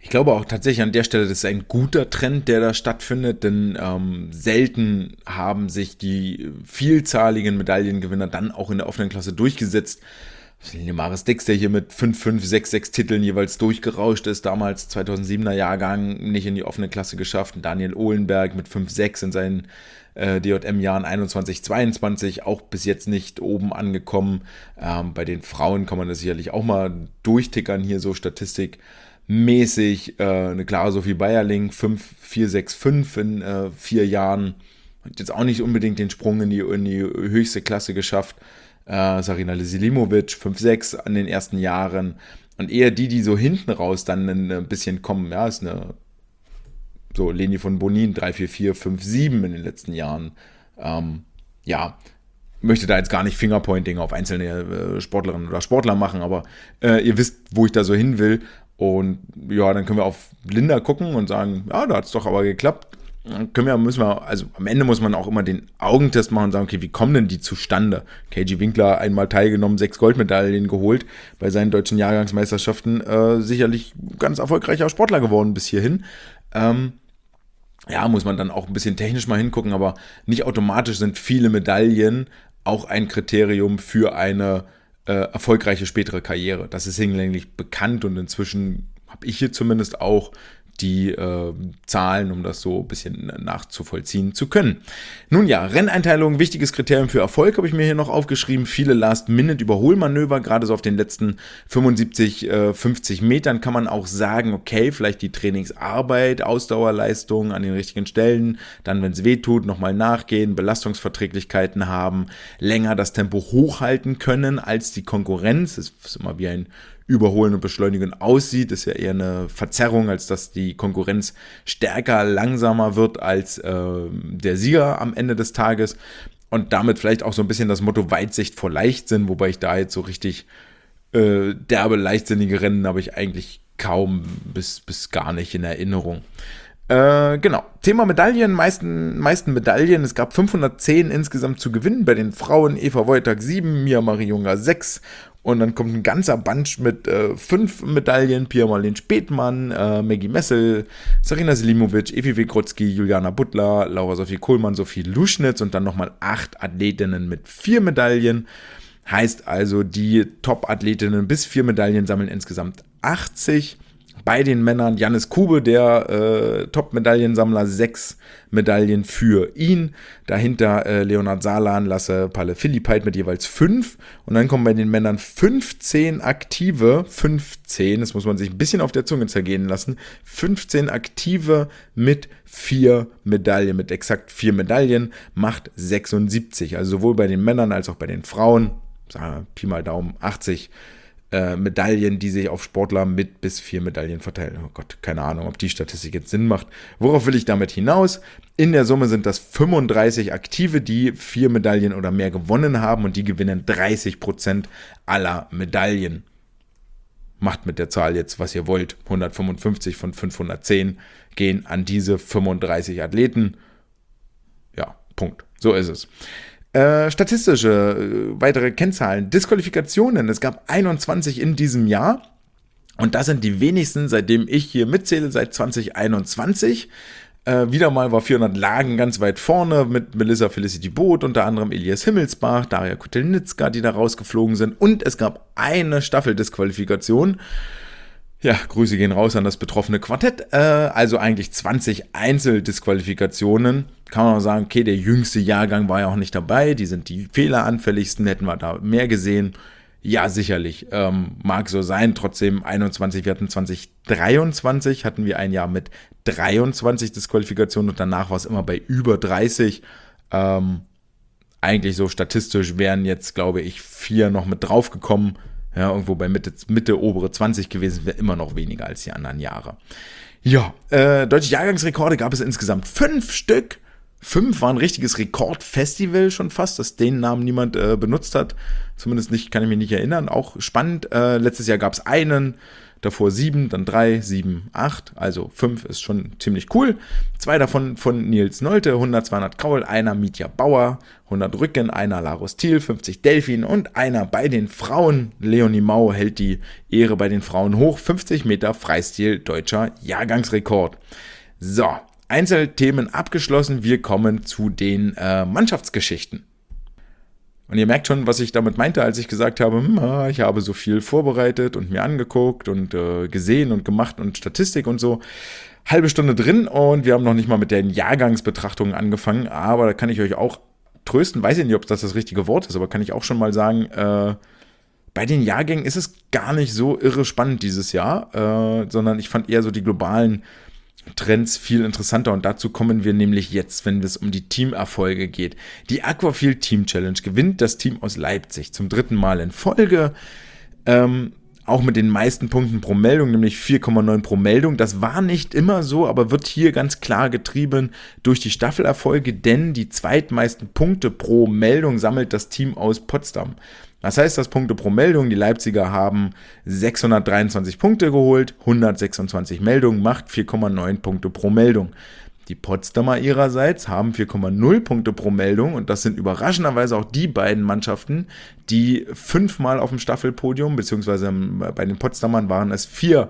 Ich glaube auch tatsächlich an der Stelle, das ist ein guter Trend, der da stattfindet, denn ähm, selten haben sich die vielzahligen Medaillengewinner dann auch in der offenen Klasse durchgesetzt. Maris Dix, der hier mit fünf fünf, sechs sechs Titeln jeweils durchgerauscht ist, damals zweitausendsiebener Jahrgang nicht in die offene Klasse geschafft. Daniel Ohlenberg mit fünf sechs in seinen äh, D J M-Jahren einundzwanzig zweiundzwanzig, auch bis jetzt nicht oben angekommen. Ähm, bei den Frauen kann man das sicherlich auch mal durchtickern, hier so statistikmäßig. Äh, eine Clara Sophie Bayerling, fünf vier sechs fünf in äh, vier Jahren. Hat jetzt auch nicht unbedingt den Sprung in die, in die höchste Klasse geschafft. Uh, Sarina Selimovic, fünf sechs an den ersten Jahren. Und eher die, die so hinten raus dann ein bisschen kommen. Ja, ist eine so Leni von Bonin, drei vier vier, fünf sieben in den letzten Jahren. Ähm, ja, möchte da jetzt gar nicht Fingerpointing auf einzelne äh, Sportlerinnen oder Sportler machen, aber äh, ihr wisst, wo ich da so hin will. Und ja, dann können wir auf Linda gucken und sagen, ja, da hat es doch aber geklappt. Können wir, müssen wir, also am Ende muss man auch immer den Augentest machen und sagen, okay, wie kommen denn die zustande? K G Winkler einmal teilgenommen, sechs Goldmedaillen geholt bei seinen deutschen Jahrgangsmeisterschaften, äh, sicherlich ganz erfolgreicher Sportler geworden bis hierhin. Ähm, ja, muss man dann auch ein bisschen technisch mal hingucken, aber nicht automatisch sind viele Medaillen auch ein Kriterium für eine äh, erfolgreiche spätere Karriere. Das ist hinlänglich bekannt und inzwischen habe ich hier zumindest auch die äh, Zahlen, um das so ein bisschen nachzuvollziehen zu können. Nun ja, Renneinteilung, wichtiges Kriterium für Erfolg, habe ich mir hier noch aufgeschrieben. Viele Last-Minute-Überholmanöver, gerade so auf den letzten fünfundsiebzig, fünfzig Metern kann man auch sagen, okay, vielleicht die Trainingsarbeit, Ausdauerleistung an den richtigen Stellen, dann, wenn es weh tut, nochmal nachgehen, Belastungsverträglichkeiten haben, länger das Tempo hochhalten können als die Konkurrenz. Das ist immer wie ein Überholen und Beschleunigen aussieht, ist ja eher eine Verzerrung, als dass die Konkurrenz stärker, langsamer wird als äh, der Sieger am Ende des Tages und damit vielleicht auch so ein bisschen das Motto Weitsicht vor Leichtsinn, wobei ich da jetzt so richtig äh, derbe, leichtsinnige Rennen habe ich eigentlich kaum bis, bis gar nicht in Erinnerung. Äh, genau, Thema Medaillen, meisten, meisten Medaillen, es gab fünfhundertzehn insgesamt zu gewinnen, bei den Frauen Eva Wojtak sieben, Mia Marie-Junger sechs und dann kommt ein ganzer Bunch mit äh, fünf Medaillen, Pia-Marlene Spethmann, äh, Maggie Messel, Sarina Selimovic, Evi Wekrotzki, Juliana Butler, Laura Sophie Kohlmann, Sophie Luschnitz und dann nochmal acht Athletinnen mit vier Medaillen. Heißt also, die Top-Athletinnen bis vier Medaillen sammeln insgesamt achtzig. Bei den Männern Jannis Kube, der äh, Top-Medaillensammler, sechs Medaillen für ihn. Dahinter äh, Leonard Salan, Lasse Palle Philippait mit jeweils fünf. Und dann kommen bei den Männern fünfzehn aktive, fünfzehn, das muss man sich ein bisschen auf der Zunge zergehen lassen, fünfzehn aktive mit vier Medaillen, mit exakt vier Medaillen, macht sechsundsiebzig. Also sowohl bei den Männern als auch bei den Frauen, sagen wir Pi mal Daumen, achtzig Äh, Medaillen, die sich auf Sportler mit bis vier Medaillen verteilen. Oh Gott, keine Ahnung, ob die Statistik jetzt Sinn macht. Worauf will ich damit hinaus? In der Summe sind das fünfunddreißig Aktive, die vier Medaillen oder mehr gewonnen haben und die gewinnen dreißig Prozent aller Medaillen. Macht mit der Zahl jetzt, was ihr wollt. hundertfünfundfünfzig von fünfhundertzehn gehen an diese fünfunddreißig Athleten. Ja, Punkt. So ist es. Äh, statistische, äh, weitere Kennzahlen, Disqualifikationen, es gab einundzwanzig in diesem Jahr und das sind die wenigsten, seitdem ich hier mitzähle, seit zwanzig einundzwanzig. Äh, wieder mal war vierhundert Lagen ganz weit vorne mit Melissa Felicity Both, unter anderem Elias Himmelsbach, Daria Kotelnitzka, die da rausgeflogen sind und es gab eine Staffeldisqualifikation. Ja, Grüße gehen raus an das betroffene Quartett. Äh, also eigentlich zwanzig Einzeldisqualifikationen. Kann man auch sagen, okay, der jüngste Jahrgang war ja auch nicht dabei. Die sind die fehleranfälligsten. Hätten wir da mehr gesehen? Ja, sicherlich. Ähm, mag so sein. Trotzdem einundzwanzig. Wir hatten zwanzig dreiundzwanzig. Hatten wir ein Jahr mit dreiundzwanzig Disqualifikationen und danach war es immer bei über dreißig. Ähm, eigentlich so statistisch wären jetzt, glaube ich, vier noch mit draufgekommen. Ja, irgendwo bei Mitte, Mitte obere zwanzig gewesen, wäre immer noch weniger als die anderen Jahre. Ja, äh, deutsche Jahrgangsrekorde gab es insgesamt fünf Stück. Fünf war ein richtiges Rekordfestival schon fast, dass den Namen niemand äh, benutzt hat. Zumindest nicht, kann ich mich nicht erinnern. Auch spannend. Äh, letztes Jahr gab es einen davor sieben, dann drei, sieben, acht, also fünf ist schon ziemlich cool. Zwei davon von Nils Nolte, hundert, zweihundert Kraul, einer Mitja Bauer, hundert Rücken, einer Larus Thiel, fünfzig Delfin und einer bei den Frauen. Leonie Mau hält die Ehre bei den Frauen hoch, fünfzig Meter Freistil, deutscher Jahrgangsrekord. So, Einzelthemen abgeschlossen, wir kommen zu den äh, Mannschaftsgeschichten. Und ihr merkt schon, was ich damit meinte, als ich gesagt habe, hm, ich habe so viel vorbereitet und mir angeguckt und äh, gesehen und gemacht und Statistik und so. Halbe Stunde drin und wir haben noch nicht mal mit den Jahrgangsbetrachtungen angefangen, aber da kann ich euch auch trösten, weiß ich nicht, ob das das richtige Wort ist, aber kann ich auch schon mal sagen, äh, bei den Jahrgängen ist es gar nicht so irre spannend dieses Jahr, äh, sondern ich fand eher so die globalen Trends viel interessanter und dazu kommen wir nämlich jetzt, wenn es um die Teamerfolge geht. Die Aquafield Team Challenge gewinnt das Team aus Leipzig zum dritten Mal in Folge, ähm, auch mit den meisten Punkten pro Meldung, nämlich vier Komma neun pro Meldung. Das war nicht immer so, aber wird hier ganz klar getrieben durch die Staffelerfolge, denn die zweitmeisten Punkte pro Meldung sammelt das Team aus Potsdam. Was heißt das Punkte pro Meldung? Die Leipziger haben sechshundertdreiundzwanzig Punkte geholt, hundertsechsundzwanzig Meldungen, macht vier Komma neun Punkte pro Meldung. Die Potsdamer ihrerseits haben vier Komma null Punkte pro Meldung und das sind überraschenderweise auch die beiden Mannschaften, die fünfmal auf dem Staffelpodium, beziehungsweise bei den Potsdamern waren es vier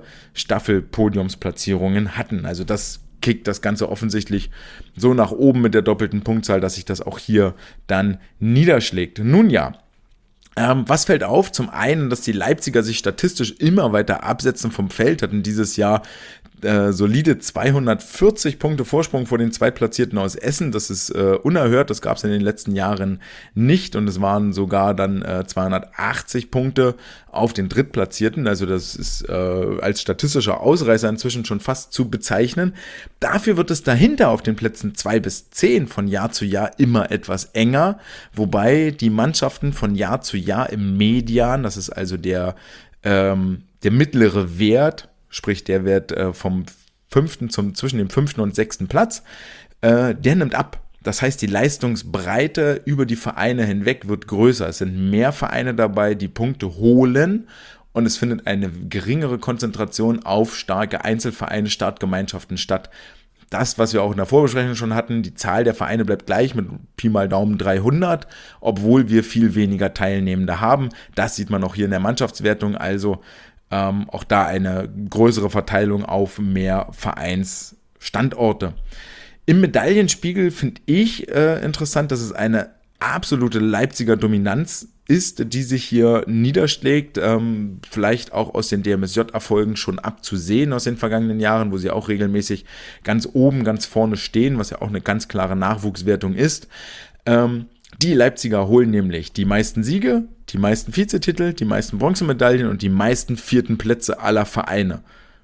Staffelpodiumsplatzierungen hatten. Also das kickt das Ganze offensichtlich so nach oben mit der doppelten Punktzahl, dass sich das auch hier dann niederschlägt. Nun ja. Ähm, was fällt auf? Zum einen, dass die Leipziger sich statistisch immer weiter absetzen vom Feld, hatten dieses Jahr äh, solide zweihundertvierzig Punkte Vorsprung vor den Zweitplatzierten aus Essen. Das ist äh, unerhört, das gab es in den letzten Jahren nicht und es waren sogar dann äh, zweihundertachtzig Punkte auf den Drittplatzierten. Also das ist äh, als statistischer Ausreißer inzwischen schon fast zu bezeichnen. Dafür wird es dahinter auf den Plätzen zwei bis zehn von Jahr zu Jahr immer etwas enger, wobei die Mannschaften von Jahr zu Jahr im Median, das ist also der, ähm, der mittlere Wert, sprich der Wert äh, vom fünften zum zwischen dem fünften und sechsten Platz, äh, der nimmt ab. Das heißt, die Leistungsbreite über die Vereine hinweg wird größer. Es sind mehr Vereine dabei, die Punkte holen und es findet eine geringere Konzentration auf starke Einzelvereine, Startgemeinschaften statt. Das, was wir auch in der Vorbesprechung schon hatten, die Zahl der Vereine bleibt gleich mit Pi mal Daumen dreihundert, obwohl wir viel weniger Teilnehmende haben. Das sieht man auch hier in der Mannschaftswertung, also ähm, auch da eine größere Verteilung auf mehr Vereinsstandorte. Im Medaillenspiegel finde ich äh, interessant, dass es eine absolute Leipziger Dominanz ist, die sich hier niederschlägt, ähm, vielleicht auch aus den D M S J-Erfolgen schon abzusehen aus den vergangenen Jahren, wo sie auch regelmäßig ganz oben, ganz vorne stehen, was ja auch eine ganz klare Nachwuchswertung ist. Ähm, die Leipziger holen nämlich die meisten Siege, die meisten Vizetitel, die meisten Bronzemedaillen und die meisten vierten Plätze aller Vereine.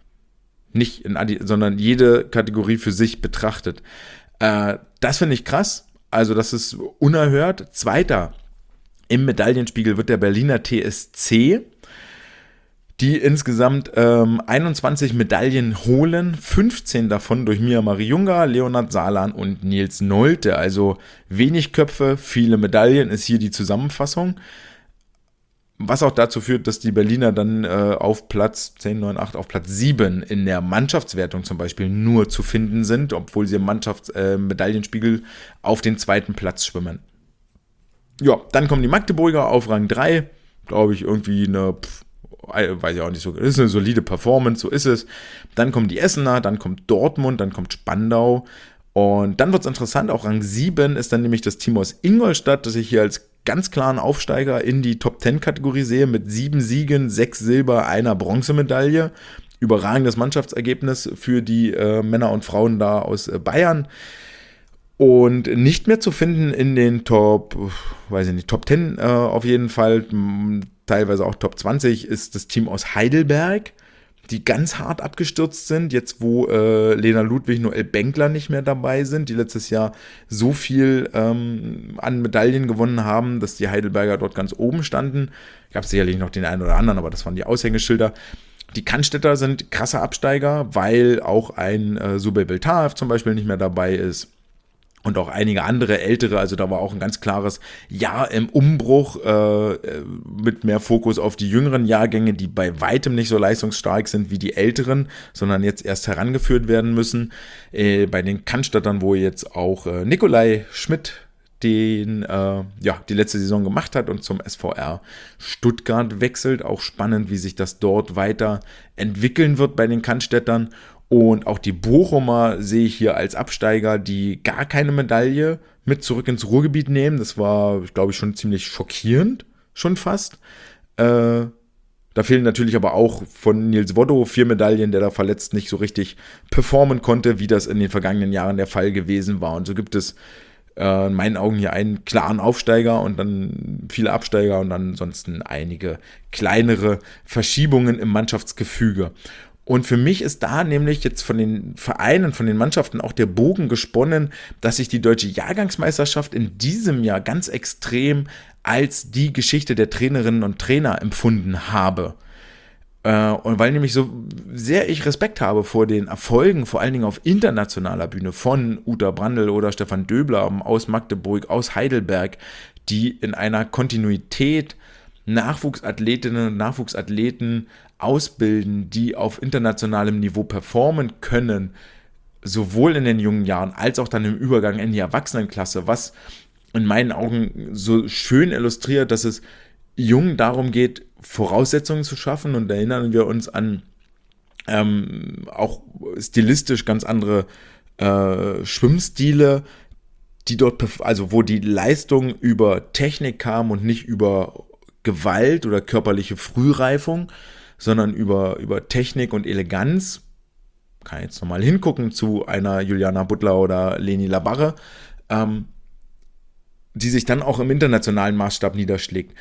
Nicht in Adi- sondern jede Kategorie für sich betrachtet. Äh, das finde ich krass, also das ist unerhört. Zweiter im Medaillenspiegel wird der Berliner T S C, die insgesamt ähm, einundzwanzig Medaillen holen, fünfzehn davon durch Mia Mariunga, Leonhard Salan und Nils Nolte. Also wenig Köpfe, viele Medaillen ist hier die Zusammenfassung. Was auch dazu führt, dass die Berliner dann äh, auf Platz zehn, neun, acht, auf Platz sieben in der Mannschaftswertung zum Beispiel nur zu finden sind, obwohl sie im Mannschaftsmedaillenspiegel äh, auf den zweiten Platz schwimmen. Ja, dann kommen die Magdeburger auf Rang drei, glaube ich, irgendwie eine, pff, weiß ich auch nicht so, ist eine solide Performance, so ist es. Dann kommen die Essener, dann kommt Dortmund, dann kommt Spandau und dann wird es interessant, auch Rang sieben ist dann nämlich das Team aus Ingolstadt, das ich hier als ganz klaren Aufsteiger in die Top zehn Kategorie sehe, mit sieben Siegen, sechs Silber, einer Bronzemedaille. Überragendes Mannschaftsergebnis für die äh, Männer und Frauen da aus äh, Bayern. Und nicht mehr zu finden in den Top, weiß ich nicht, Top zehn äh, auf jeden Fall, teilweise auch Top zwanzig, ist das Team aus Heidelberg, die ganz hart abgestürzt sind, jetzt wo äh, Lena Ludwig, Noel Benkler nicht mehr dabei sind, die letztes Jahr so viel ähm, an Medaillen gewonnen haben, dass die Heidelberger dort ganz oben standen. Gab es sicherlich noch den einen oder anderen, aber das waren die Aushängeschilder. Die Cannstätter sind krasse Absteiger, weil auch ein äh, Subel Beltaev zum Beispiel nicht mehr dabei ist. und auch einige andere ältere, also da war auch ein ganz klares Jahr im Umbruch äh, mit mehr Fokus auf die jüngeren Jahrgänge, die bei weitem nicht so leistungsstark sind wie die älteren, sondern jetzt erst herangeführt werden müssen. Äh, bei den Cannstattern, wo jetzt auch äh, Nikolai Schmidt den äh, ja die letzte Saison gemacht hat und zum S V R Stuttgart wechselt. Auch spannend, wie sich das dort weiter entwickeln wird bei den Cannstattern. Und auch die Bochumer sehe ich hier als Absteiger, die gar keine Medaille mit zurück ins Ruhrgebiet nehmen. Das war, glaube ich, schon ziemlich schockierend, schon fast. Äh, da fehlen natürlich aber auch von Nils Woddo vier Medaillen, der da verletzt nicht so richtig performen konnte, wie das in den vergangenen Jahren der Fall gewesen war. Und so gibt es äh, in meinen Augen hier einen klaren Aufsteiger und dann viele Absteiger und dann ansonsten einige kleinere Verschiebungen im Mannschaftsgefüge. Und für mich ist da nämlich jetzt von den Vereinen, von den Mannschaften auch der Bogen gesponnen, dass ich die deutsche Jahrgangsmeisterschaft in diesem Jahr ganz extrem als die Geschichte der Trainerinnen und Trainer empfunden habe. Äh, und weil nämlich so sehr ich Respekt habe vor den Erfolgen, vor allen Dingen auf internationaler Bühne von Uta Brandl oder Stefan Döbler aus Magdeburg, aus Heidelberg, die in einer Kontinuität Nachwuchsathletinnen und Nachwuchsathleten ausbilden, die auf internationalem Niveau performen können, sowohl in den jungen Jahren als auch dann im Übergang in die Erwachsenenklasse, was in meinen Augen so schön illustriert, dass es Jungen darum geht, Voraussetzungen zu schaffen, und da erinnern wir uns an ähm, auch stilistisch ganz andere äh, Schwimmstile, die dort, also wo die Leistung über Technik kam und nicht über Gewalt oder körperliche Frühreifung, sondern über, über Technik und Eleganz. Kann jetzt nochmal hingucken zu einer Juliana Butler oder Leni Labarre, ähm, die sich dann auch im internationalen Maßstab niederschlägt.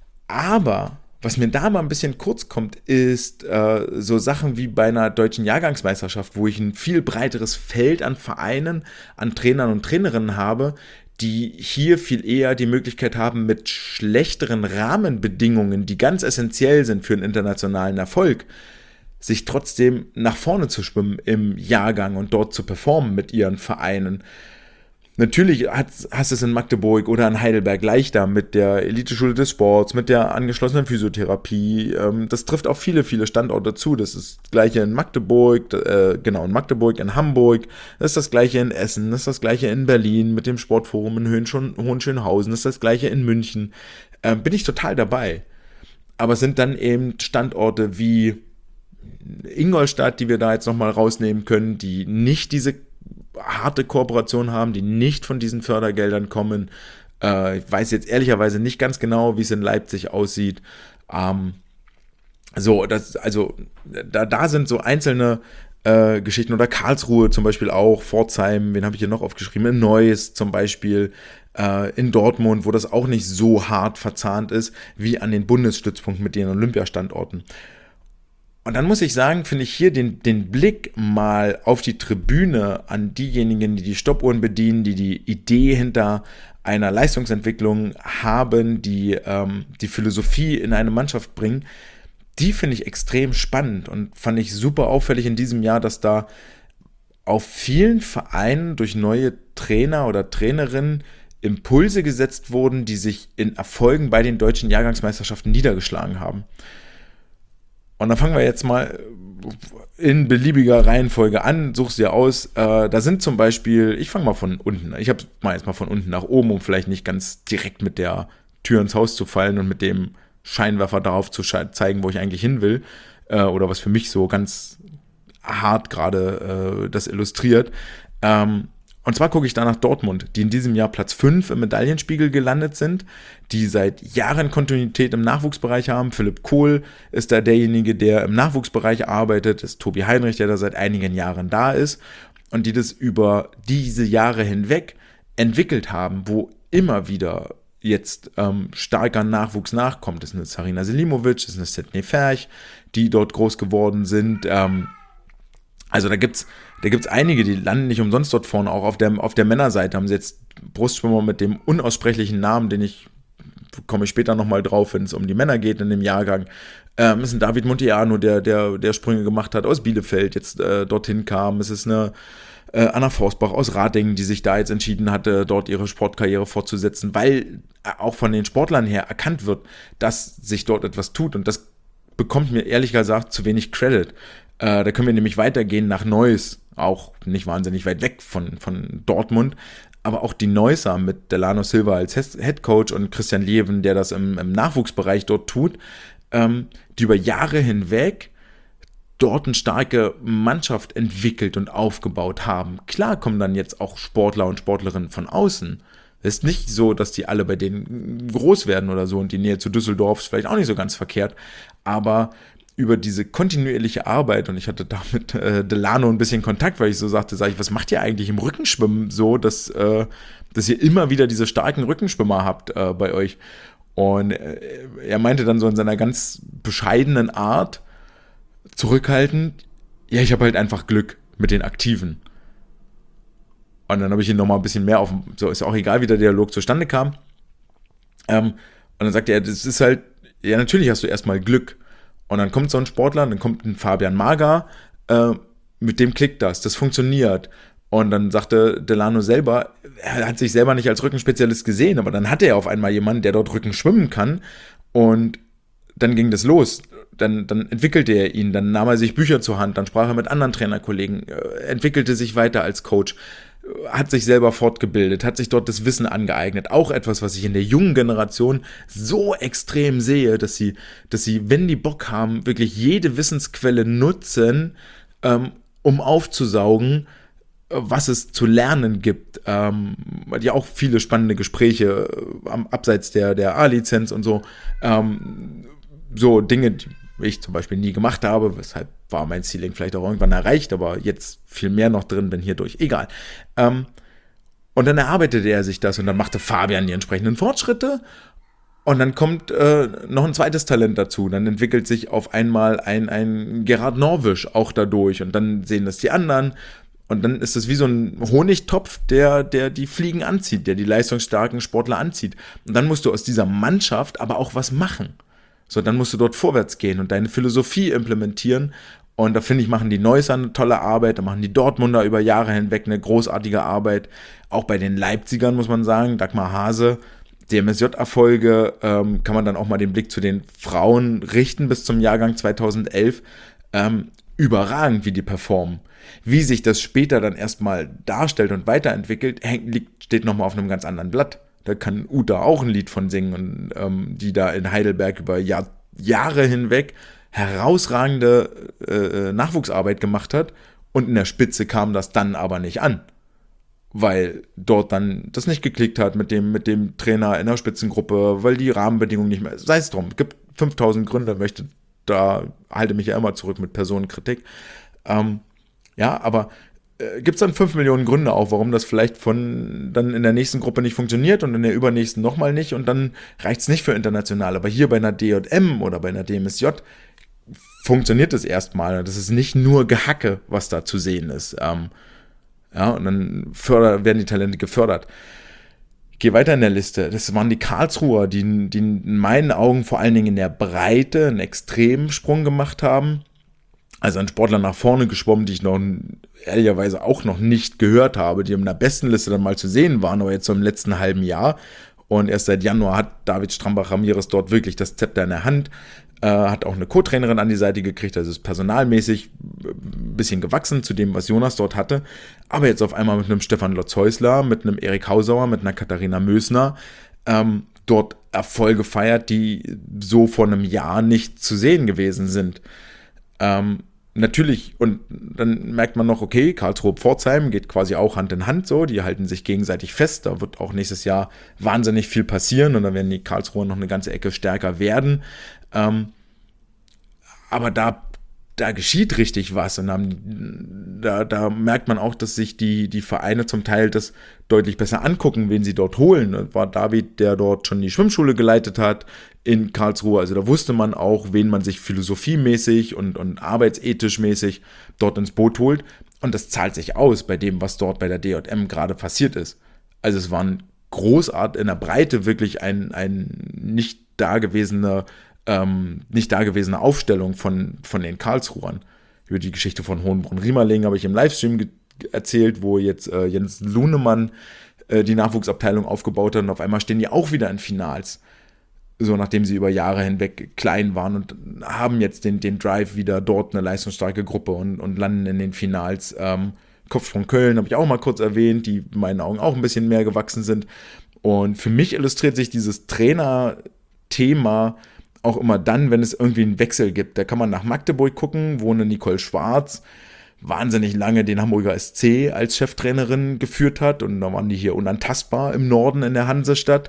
Aber was mir da mal ein bisschen kurz kommt, ist äh, so Sachen wie bei einer deutschen Jahrgangsmeisterschaft, wo ich ein viel breiteres Feld an Vereinen, an Trainern und Trainerinnen habe, die hier viel eher die Möglichkeit haben, mit schlechteren Rahmenbedingungen, die ganz essentiell sind für einen internationalen Erfolg, sich trotzdem nach vorne zu schwimmen im Jahrgang und dort zu performen mit ihren Vereinen. Natürlich hast du es in Magdeburg oder in Heidelberg leichter mit der Eliteschule des Sports, mit der angeschlossenen Physiotherapie. Das trifft auf viele, viele Standorte zu. Das ist das Gleiche in Magdeburg, äh, genau in Magdeburg, in Hamburg. Das ist das Gleiche in Essen, das ist das Gleiche in Berlin mit dem Sportforum in Hohenschönhausen, das ist das Gleiche in München. Äh, bin ich total dabei. Aber es sind dann eben Standorte wie Ingolstadt, die wir da jetzt nochmal rausnehmen können, die nicht diese harte Kooperation haben, die nicht von diesen Fördergeldern kommen. Äh, ich weiß jetzt ehrlicherweise nicht ganz genau, wie es in Leipzig aussieht. Ähm, so, das, also da, da sind so einzelne äh, Geschichten, oder Karlsruhe zum Beispiel auch, Pforzheim, wen habe ich hier noch aufgeschrieben, in Neuss zum Beispiel, äh, in Dortmund, wo das auch nicht so hart verzahnt ist, wie an den Bundesstützpunkten mit den Olympiastandorten. Und dann muss ich sagen, finde ich hier den, den Blick mal auf die Tribüne an diejenigen, die die Stoppuhren bedienen, die die Idee hinter einer Leistungsentwicklung haben, die ähm, die Philosophie in eine Mannschaft bringen, die finde ich extrem spannend und fand ich super auffällig in diesem Jahr, dass da auf vielen Vereinen durch neue Trainer oder Trainerinnen Impulse gesetzt wurden, die sich in Erfolgen bei den deutschen Jahrgangsmeisterschaften niedergeschlagen haben. Und dann fangen wir jetzt mal in beliebiger Reihenfolge an, such's dir aus. Äh, da sind zum Beispiel, ich fange mal von unten, ich habe mal jetzt mal von unten nach oben, um vielleicht nicht ganz direkt mit der Tür ins Haus zu fallen und mit dem Scheinwerfer darauf zu zeigen, wo ich eigentlich hin will, äh, oder was für mich so ganz hart gerade äh, das illustriert. Ähm, Und zwar gucke ich da nach Dortmund, die in diesem Jahr Platz fünf im Medaillenspiegel gelandet sind, die seit Jahren Kontinuität im Nachwuchsbereich haben. Philipp Kohl ist da derjenige, der im Nachwuchsbereich arbeitet. Das ist Tobi Heinrich, der da seit einigen Jahren da ist. Und die das über diese Jahre hinweg entwickelt haben, wo immer wieder jetzt ähm, starker Nachwuchs nachkommt. Das ist eine Sarina Selimovic, das ist eine Sidney Ferch, die dort groß geworden sind. Ähm, also da gibt's Da gibt es einige, die landen nicht umsonst dort vorne. Auch auf der, auf der Männerseite haben sie jetzt Brustschwimmer mit dem unaussprechlichen Namen, den ich, komme ich später nochmal drauf, wenn es um die Männer geht in dem Jahrgang. Ähm, es ist ein David Monteano, der, der, der Sprünge gemacht hat aus Bielefeld, jetzt äh, dorthin kam. Es ist eine äh, Anna Forsbach aus Ratingen, die sich da jetzt entschieden hatte, dort ihre Sportkarriere fortzusetzen, weil auch von den Sportlern her erkannt wird, dass sich dort etwas tut und das bekommt mir ehrlich gesagt zu wenig Credit. Äh, da können wir nämlich weitergehen nach Neuss, auch nicht wahnsinnig weit weg von, von Dortmund, aber auch die Neusser mit Delano Silva als Headcoach und Christian Lieven, der das im, im Nachwuchsbereich dort tut, ähm, die über Jahre hinweg dort eine starke Mannschaft entwickelt und aufgebaut haben. Klar kommen dann jetzt auch Sportler und Sportlerinnen von außen. Es ist nicht so, dass die alle bei denen groß werden oder so und die Nähe zu Düsseldorf ist vielleicht auch nicht so ganz verkehrt, aber über diese kontinuierliche Arbeit, und ich hatte da mit äh, Delano ein bisschen Kontakt, weil ich so sagte, sag ich, was macht ihr eigentlich im Rückenschwimmen so, dass, äh, dass ihr immer wieder diese starken Rückenschwimmer habt äh, bei euch? Und äh, er meinte dann so in seiner ganz bescheidenen Art, zurückhaltend, ja, ich habe halt einfach Glück mit den Aktiven. Und dann habe ich ihn nochmal ein bisschen mehr auf, so ist auch egal, wie der Dialog zustande kam. Ähm, und dann sagte er, das ist halt, ja, natürlich hast du erstmal Glück. Und dann kommt so ein Sportler, dann kommt ein Fabian Mager, äh, mit dem klickt das, das funktioniert. Und dann sagte Delano selber, er hat sich selber nicht als Rückenspezialist gesehen, aber dann hatte er auf einmal jemanden, der dort Rücken schwimmen kann. Und dann ging das los. Dann, dann entwickelte er ihn, dann nahm er sich Bücher zur Hand, dann sprach er mit anderen Trainerkollegen, äh, entwickelte sich weiter als Coach, äh, hat sich selber fortgebildet, hat sich dort das Wissen angeeignet. Auch etwas, was ich in der jungen Generation so extrem sehe, dass sie, dass sie, wenn die Bock haben, wirklich jede Wissensquelle nutzen, ähm, um aufzusaugen, was es zu lernen gibt. Ähm, ja auch viele spannende Gespräche äh, am abseits der, der A-Lizenz und so. Ähm, so Dinge, die ich zum Beispiel nie gemacht habe, weshalb war mein Ceiling vielleicht auch irgendwann erreicht, aber jetzt viel mehr noch drin bin hierdurch. Egal. Ähm, und dann erarbeitete er sich das und dann machte Fabian die entsprechenden Fortschritte und dann kommt äh, noch ein zweites Talent dazu. Dann entwickelt sich auf einmal ein, ein Gerhard Norwisch auch dadurch und dann sehen das die anderen. Und dann ist es wie so ein Honigtopf, der, der die Fliegen anzieht, der die leistungsstarken Sportler anzieht. Und dann musst du aus dieser Mannschaft aber auch was machen. So, dann musst du dort vorwärts gehen und deine Philosophie implementieren. Und da finde ich, machen die Neusser eine tolle Arbeit, da machen die Dortmunder über Jahre hinweg eine großartige Arbeit. Auch bei den Leipzigern muss man sagen, Dagmar Hase, D M S J-Erfolge, ähm, kann man dann auch mal den Blick zu den Frauen richten bis zum Jahrgang zweitausendelf. Ähm, überragend, wie die performen. Wie sich das später dann erstmal darstellt und weiterentwickelt, hängt, liegt, steht nochmal auf einem ganz anderen Blatt. Da kann Uta auch ein Lied von singen, und, ähm, die da in Heidelberg über Jahr, Jahre hinweg herausragende äh, Nachwuchsarbeit gemacht hat und in der Spitze kam das dann aber nicht an, weil dort dann das nicht geklickt hat mit dem, mit dem Trainer in der Spitzengruppe, weil die Rahmenbedingungen nicht mehr, sei es drum, es gibt fünftausend Gründe, möchte, da halte mich ja immer zurück mit Personenkritik. Ähm, ja, aber äh, gibt es dann fünf Millionen Gründe auch, warum das vielleicht von dann in der nächsten Gruppe nicht funktioniert und in der übernächsten nochmal nicht und dann reicht es nicht für international. Aber hier bei einer D J M oder bei einer D M S J funktioniert es erstmal. Das ist nicht nur Gehacke, was da zu sehen ist. Ähm, ja, und dann förder, werden die Talente gefördert. Ich gehe weiter in der Liste. Das waren die Karlsruher, die, die in meinen Augen vor allen Dingen in der Breite einen extremen Sprung gemacht haben. Also ein Sportler nach vorne geschwommen, die ich noch ehrlicherweise auch noch nicht gehört habe, die in der besten Liste dann mal zu sehen waren, aber jetzt so im letzten halben Jahr. Und erst seit Januar hat David Strambach-Ramirez dort wirklich das Zepter in der Hand, äh, hat auch eine Co-Trainerin an die Seite gekriegt, also ist personalmäßig ein bisschen gewachsen zu dem, was Jonas dort hatte. Aber jetzt auf einmal mit einem Stefan Lotz-Häusler, mit einem Erik Hausauer, mit einer Katharina Mösner, ähm, dort Erfolge feiert, die so vor einem Jahr nicht zu sehen gewesen sind. Ähm, Natürlich, und dann merkt man noch, okay, Karlsruhe-Pforzheim geht quasi auch Hand in Hand so, die halten sich gegenseitig fest, da wird auch nächstes Jahr wahnsinnig viel passieren und dann werden die Karlsruher noch eine ganze Ecke stärker werden. Ähm, aber da, da geschieht richtig was und dann, da, da merkt man auch, dass sich die, die Vereine zum Teil das deutlich besser angucken, wen sie dort holen. Das war David, der dort schon die Schwimmschule geleitet hat in Karlsruhe, also da wusste man auch, wen man sich philosophiemäßig und, und arbeitsethisch mäßig dort ins Boot holt und das zahlt sich aus bei dem, was dort bei der D J M gerade passiert ist. Also es war ein großartig in der Breite wirklich ein, ein nicht dagewesene, ähm, nicht dagewesene Aufstellung von, von den Karlsruhern. Über die Geschichte von Hohenbrunn-Riemerling habe ich im Livestream erzählt, wo jetzt äh, Jens Lunemann äh, die Nachwuchsabteilung aufgebaut hat und auf einmal stehen die auch wieder in Finals. So nachdem sie über Jahre hinweg klein waren und haben jetzt den, den Drive wieder dort eine leistungsstarke Gruppe und, und landen in den Finals. Ähm, Kopfsprung Köln habe ich auch mal kurz erwähnt, die in meinen Augen auch ein bisschen mehr gewachsen sind. Und für mich illustriert sich dieses Trainer-Thema auch immer dann, wenn es irgendwie einen Wechsel gibt. Da kann man nach Magdeburg gucken, wo eine Nicole Schwarz wahnsinnig lange den Hamburger S C als Cheftrainerin geführt hat und da waren die hier unantastbar im Norden in der Hansestadt.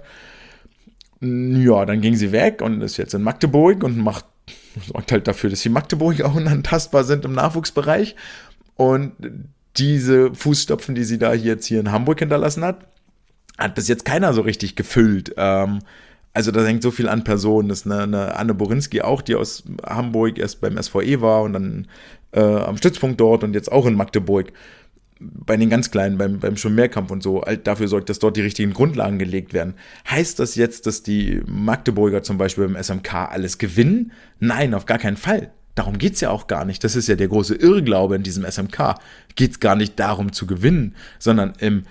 Ja, dann ging sie weg und ist jetzt in Magdeburg und macht, sorgt halt dafür, dass die Magdeburg auch unantastbar sind im Nachwuchsbereich. Und diese Fußstapfen, die sie da jetzt hier in Hamburg hinterlassen hat, hat bis jetzt keiner so richtig gefüllt. Ähm, also da hängt so viel an Personen. Das ist eine, eine Anne Borinski auch, die aus Hamburg erst beim S V E war und dann äh, am Stützpunkt dort und jetzt auch in Magdeburg. Bei den ganz Kleinen, beim, beim Schwimm-Mehrkampf und so, halt dafür sorgt, dass dort die richtigen Grundlagen gelegt werden. Heißt das jetzt, dass die Magdeburger zum Beispiel beim S M K alles gewinnen? Nein, auf gar keinen Fall. Darum geht es ja auch gar nicht. Das ist ja der große Irrglaube in diesem S M K. Geht es gar nicht darum zu gewinnen, sondern im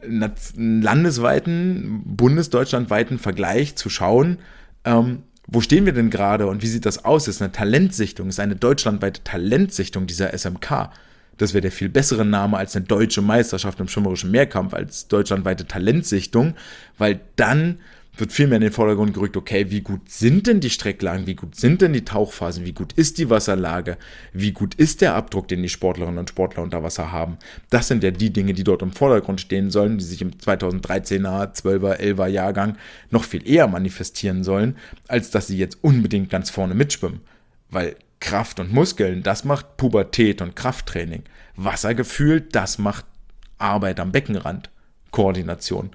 landesweiten, bundesdeutschlandweiten Vergleich zu schauen, ähm, wo stehen wir denn gerade und wie sieht das aus? Das ist eine Talentsichtung, das ist eine deutschlandweite Talentsichtung dieser S M K. Das wäre der viel bessere Name als eine deutsche Meisterschaft im schwimmerischen Mehrkampf, als deutschlandweite Talentsichtung, weil dann wird viel mehr in den Vordergrund gerückt, okay, wie gut sind denn die Strecklagen, wie gut sind denn die Tauchphasen, wie gut ist die Wasserlage, wie gut ist der Abdruck, den die Sportlerinnen und Sportler unter Wasser haben. Das sind ja die Dinge, die dort im Vordergrund stehen sollen, die sich im zweitausenddreizehner, zwölfer, elfer Jahrgang noch viel eher manifestieren sollen, als dass sie jetzt unbedingt ganz vorne mitschwimmen. Weil Kraft und Muskeln, das macht Pubertät und Krafttraining. Wassergefühl, das macht Arbeit am Beckenrand, Koordination.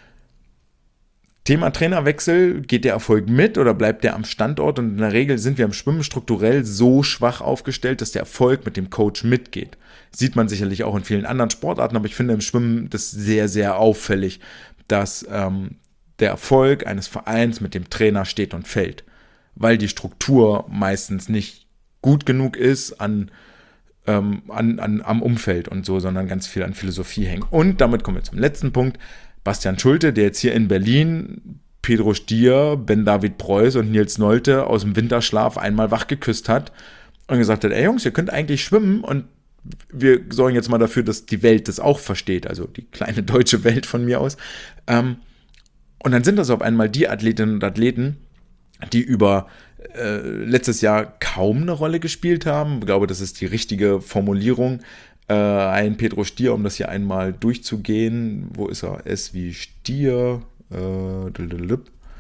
Thema Trainerwechsel, geht der Erfolg mit oder bleibt der am Standort? Und in der Regel sind wir im Schwimmen strukturell so schwach aufgestellt, dass der Erfolg mit dem Coach mitgeht. Sieht man sicherlich auch in vielen anderen Sportarten, aber ich finde im Schwimmen das sehr, sehr auffällig, dass ähm, der Erfolg eines Vereins mit dem Trainer steht und fällt, weil die Struktur meistens nicht gut genug ist an, ähm, an, an, am Umfeld und so, sondern ganz viel an Philosophie hängt. Und damit kommen wir zum letzten Punkt. Bastian Schulte, der jetzt hier in Berlin Pedro Stier, Ben David Preuß und Nils Nolte aus dem Winterschlaf einmal wach geküsst hat und gesagt hat, ey Jungs, ihr könnt eigentlich schwimmen und wir sorgen jetzt mal dafür, dass die Welt das auch versteht, also die kleine deutsche Welt von mir aus. Ähm, und dann sind das auf einmal die Athletinnen und Athleten, die über äh, letztes Jahr kaum eine Rolle gespielt haben. Ich glaube, das ist die richtige Formulierung. Äh, ein Pedro Stier, um das hier einmal durchzugehen. Wo ist er? S wie Stier. Äh,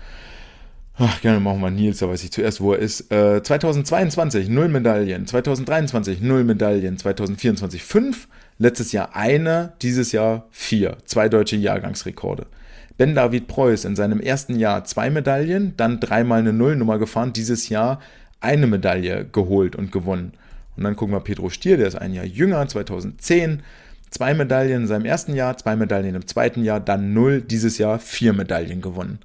Ach, gerne machen wir Nils, da weiß ich zuerst, wo er ist. Äh, zweitausendzweiundzwanzig, null Medaillen. zweitausenddreiundzwanzig, null Medaillen. zweitausendvierundzwanzig, fünf. Letztes Jahr eine, dieses Jahr vier. Zwei deutsche Jahrgangsrekorde. Ben David Preuß in seinem ersten Jahr zwei Medaillen, dann dreimal eine Nullnummer gefahren, dieses Jahr eine Medaille geholt und gewonnen. Und dann gucken wir Pedro Stier, der ist ein Jahr jünger, zweitausendzehn, zwei Medaillen in seinem ersten Jahr, zwei Medaillen im zweiten Jahr, dann null, dieses Jahr vier Medaillen gewonnen.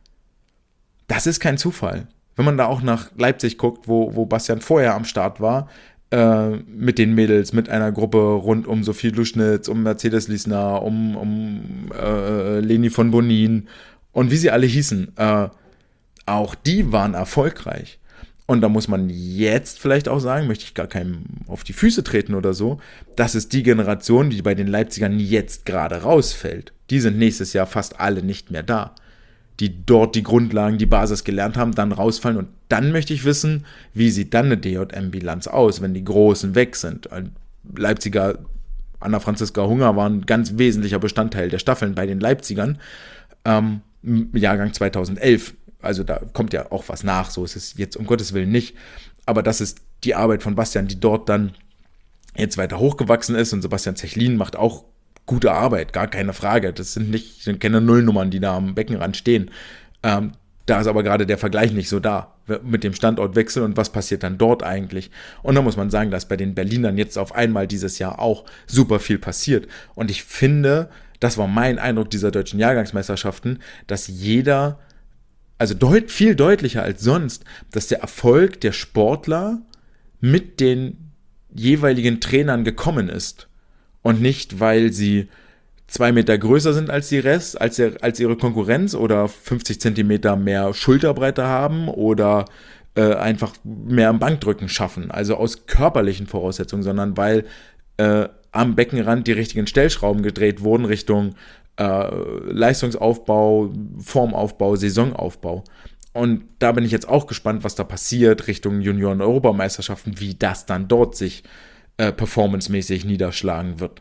Das ist kein Zufall. Wenn man da auch nach Leipzig guckt, wo, wo Bastian vorher am Start war, äh, mit den Mädels, mit einer Gruppe rund um Sophie Luschnitz, um Mercedes Liesner, um, um äh, Leni von Bonin und wie sie alle hießen, äh, auch die waren erfolgreich. Und da muss man jetzt vielleicht auch sagen, möchte ich gar keinem auf die Füße treten oder so, das ist die Generation, die bei den Leipzigern jetzt gerade rausfällt. Die sind nächstes Jahr fast alle nicht mehr da. Die dort die Grundlagen, die Basis gelernt haben, dann rausfallen. Und dann möchte ich wissen, wie sieht dann eine D J M-Bilanz aus, wenn die Großen weg sind. Ein Leipziger, Anna-Franziska Hunger war ein ganz wesentlicher Bestandteil der Staffeln bei den Leipzigern. Ähm, Jahrgang zweitausendelf. Also da kommt ja auch was nach, so ist es jetzt um Gottes Willen nicht. Aber das ist die Arbeit von Bastian, die dort dann jetzt weiter hochgewachsen ist. Und Sebastian Zechlin macht auch gute Arbeit, gar keine Frage. Das sind nicht, sind keine Nullnummern, die da am Beckenrand stehen. Ähm, da ist aber gerade der Vergleich nicht so da mit dem Standortwechsel und was passiert dann dort eigentlich. Und da muss man sagen, dass bei den Berlinern jetzt auf einmal dieses Jahr auch super viel passiert. Und ich finde, das war mein Eindruck dieser deutschen Jahrgangsmeisterschaften, dass jeder, also deut, viel deutlicher als sonst, dass der Erfolg der Sportler mit den jeweiligen Trainern gekommen ist. und nicht, weil sie zwei Meter größer sind als die Rest, als, der, als ihre Konkurrenz oder fünfzig Zentimeter mehr Schulterbreite haben oder äh, einfach mehr am Bankdrücken schaffen, also aus körperlichen Voraussetzungen, sondern weil äh, am Beckenrand die richtigen Stellschrauben gedreht wurden Richtung äh, Leistungsaufbau, Formaufbau, Saisonaufbau. Und da bin ich jetzt auch gespannt, was da passiert Richtung Junioren-Europameisterschaften, wie das dann dort sich äh, performancemäßig niederschlagen wird.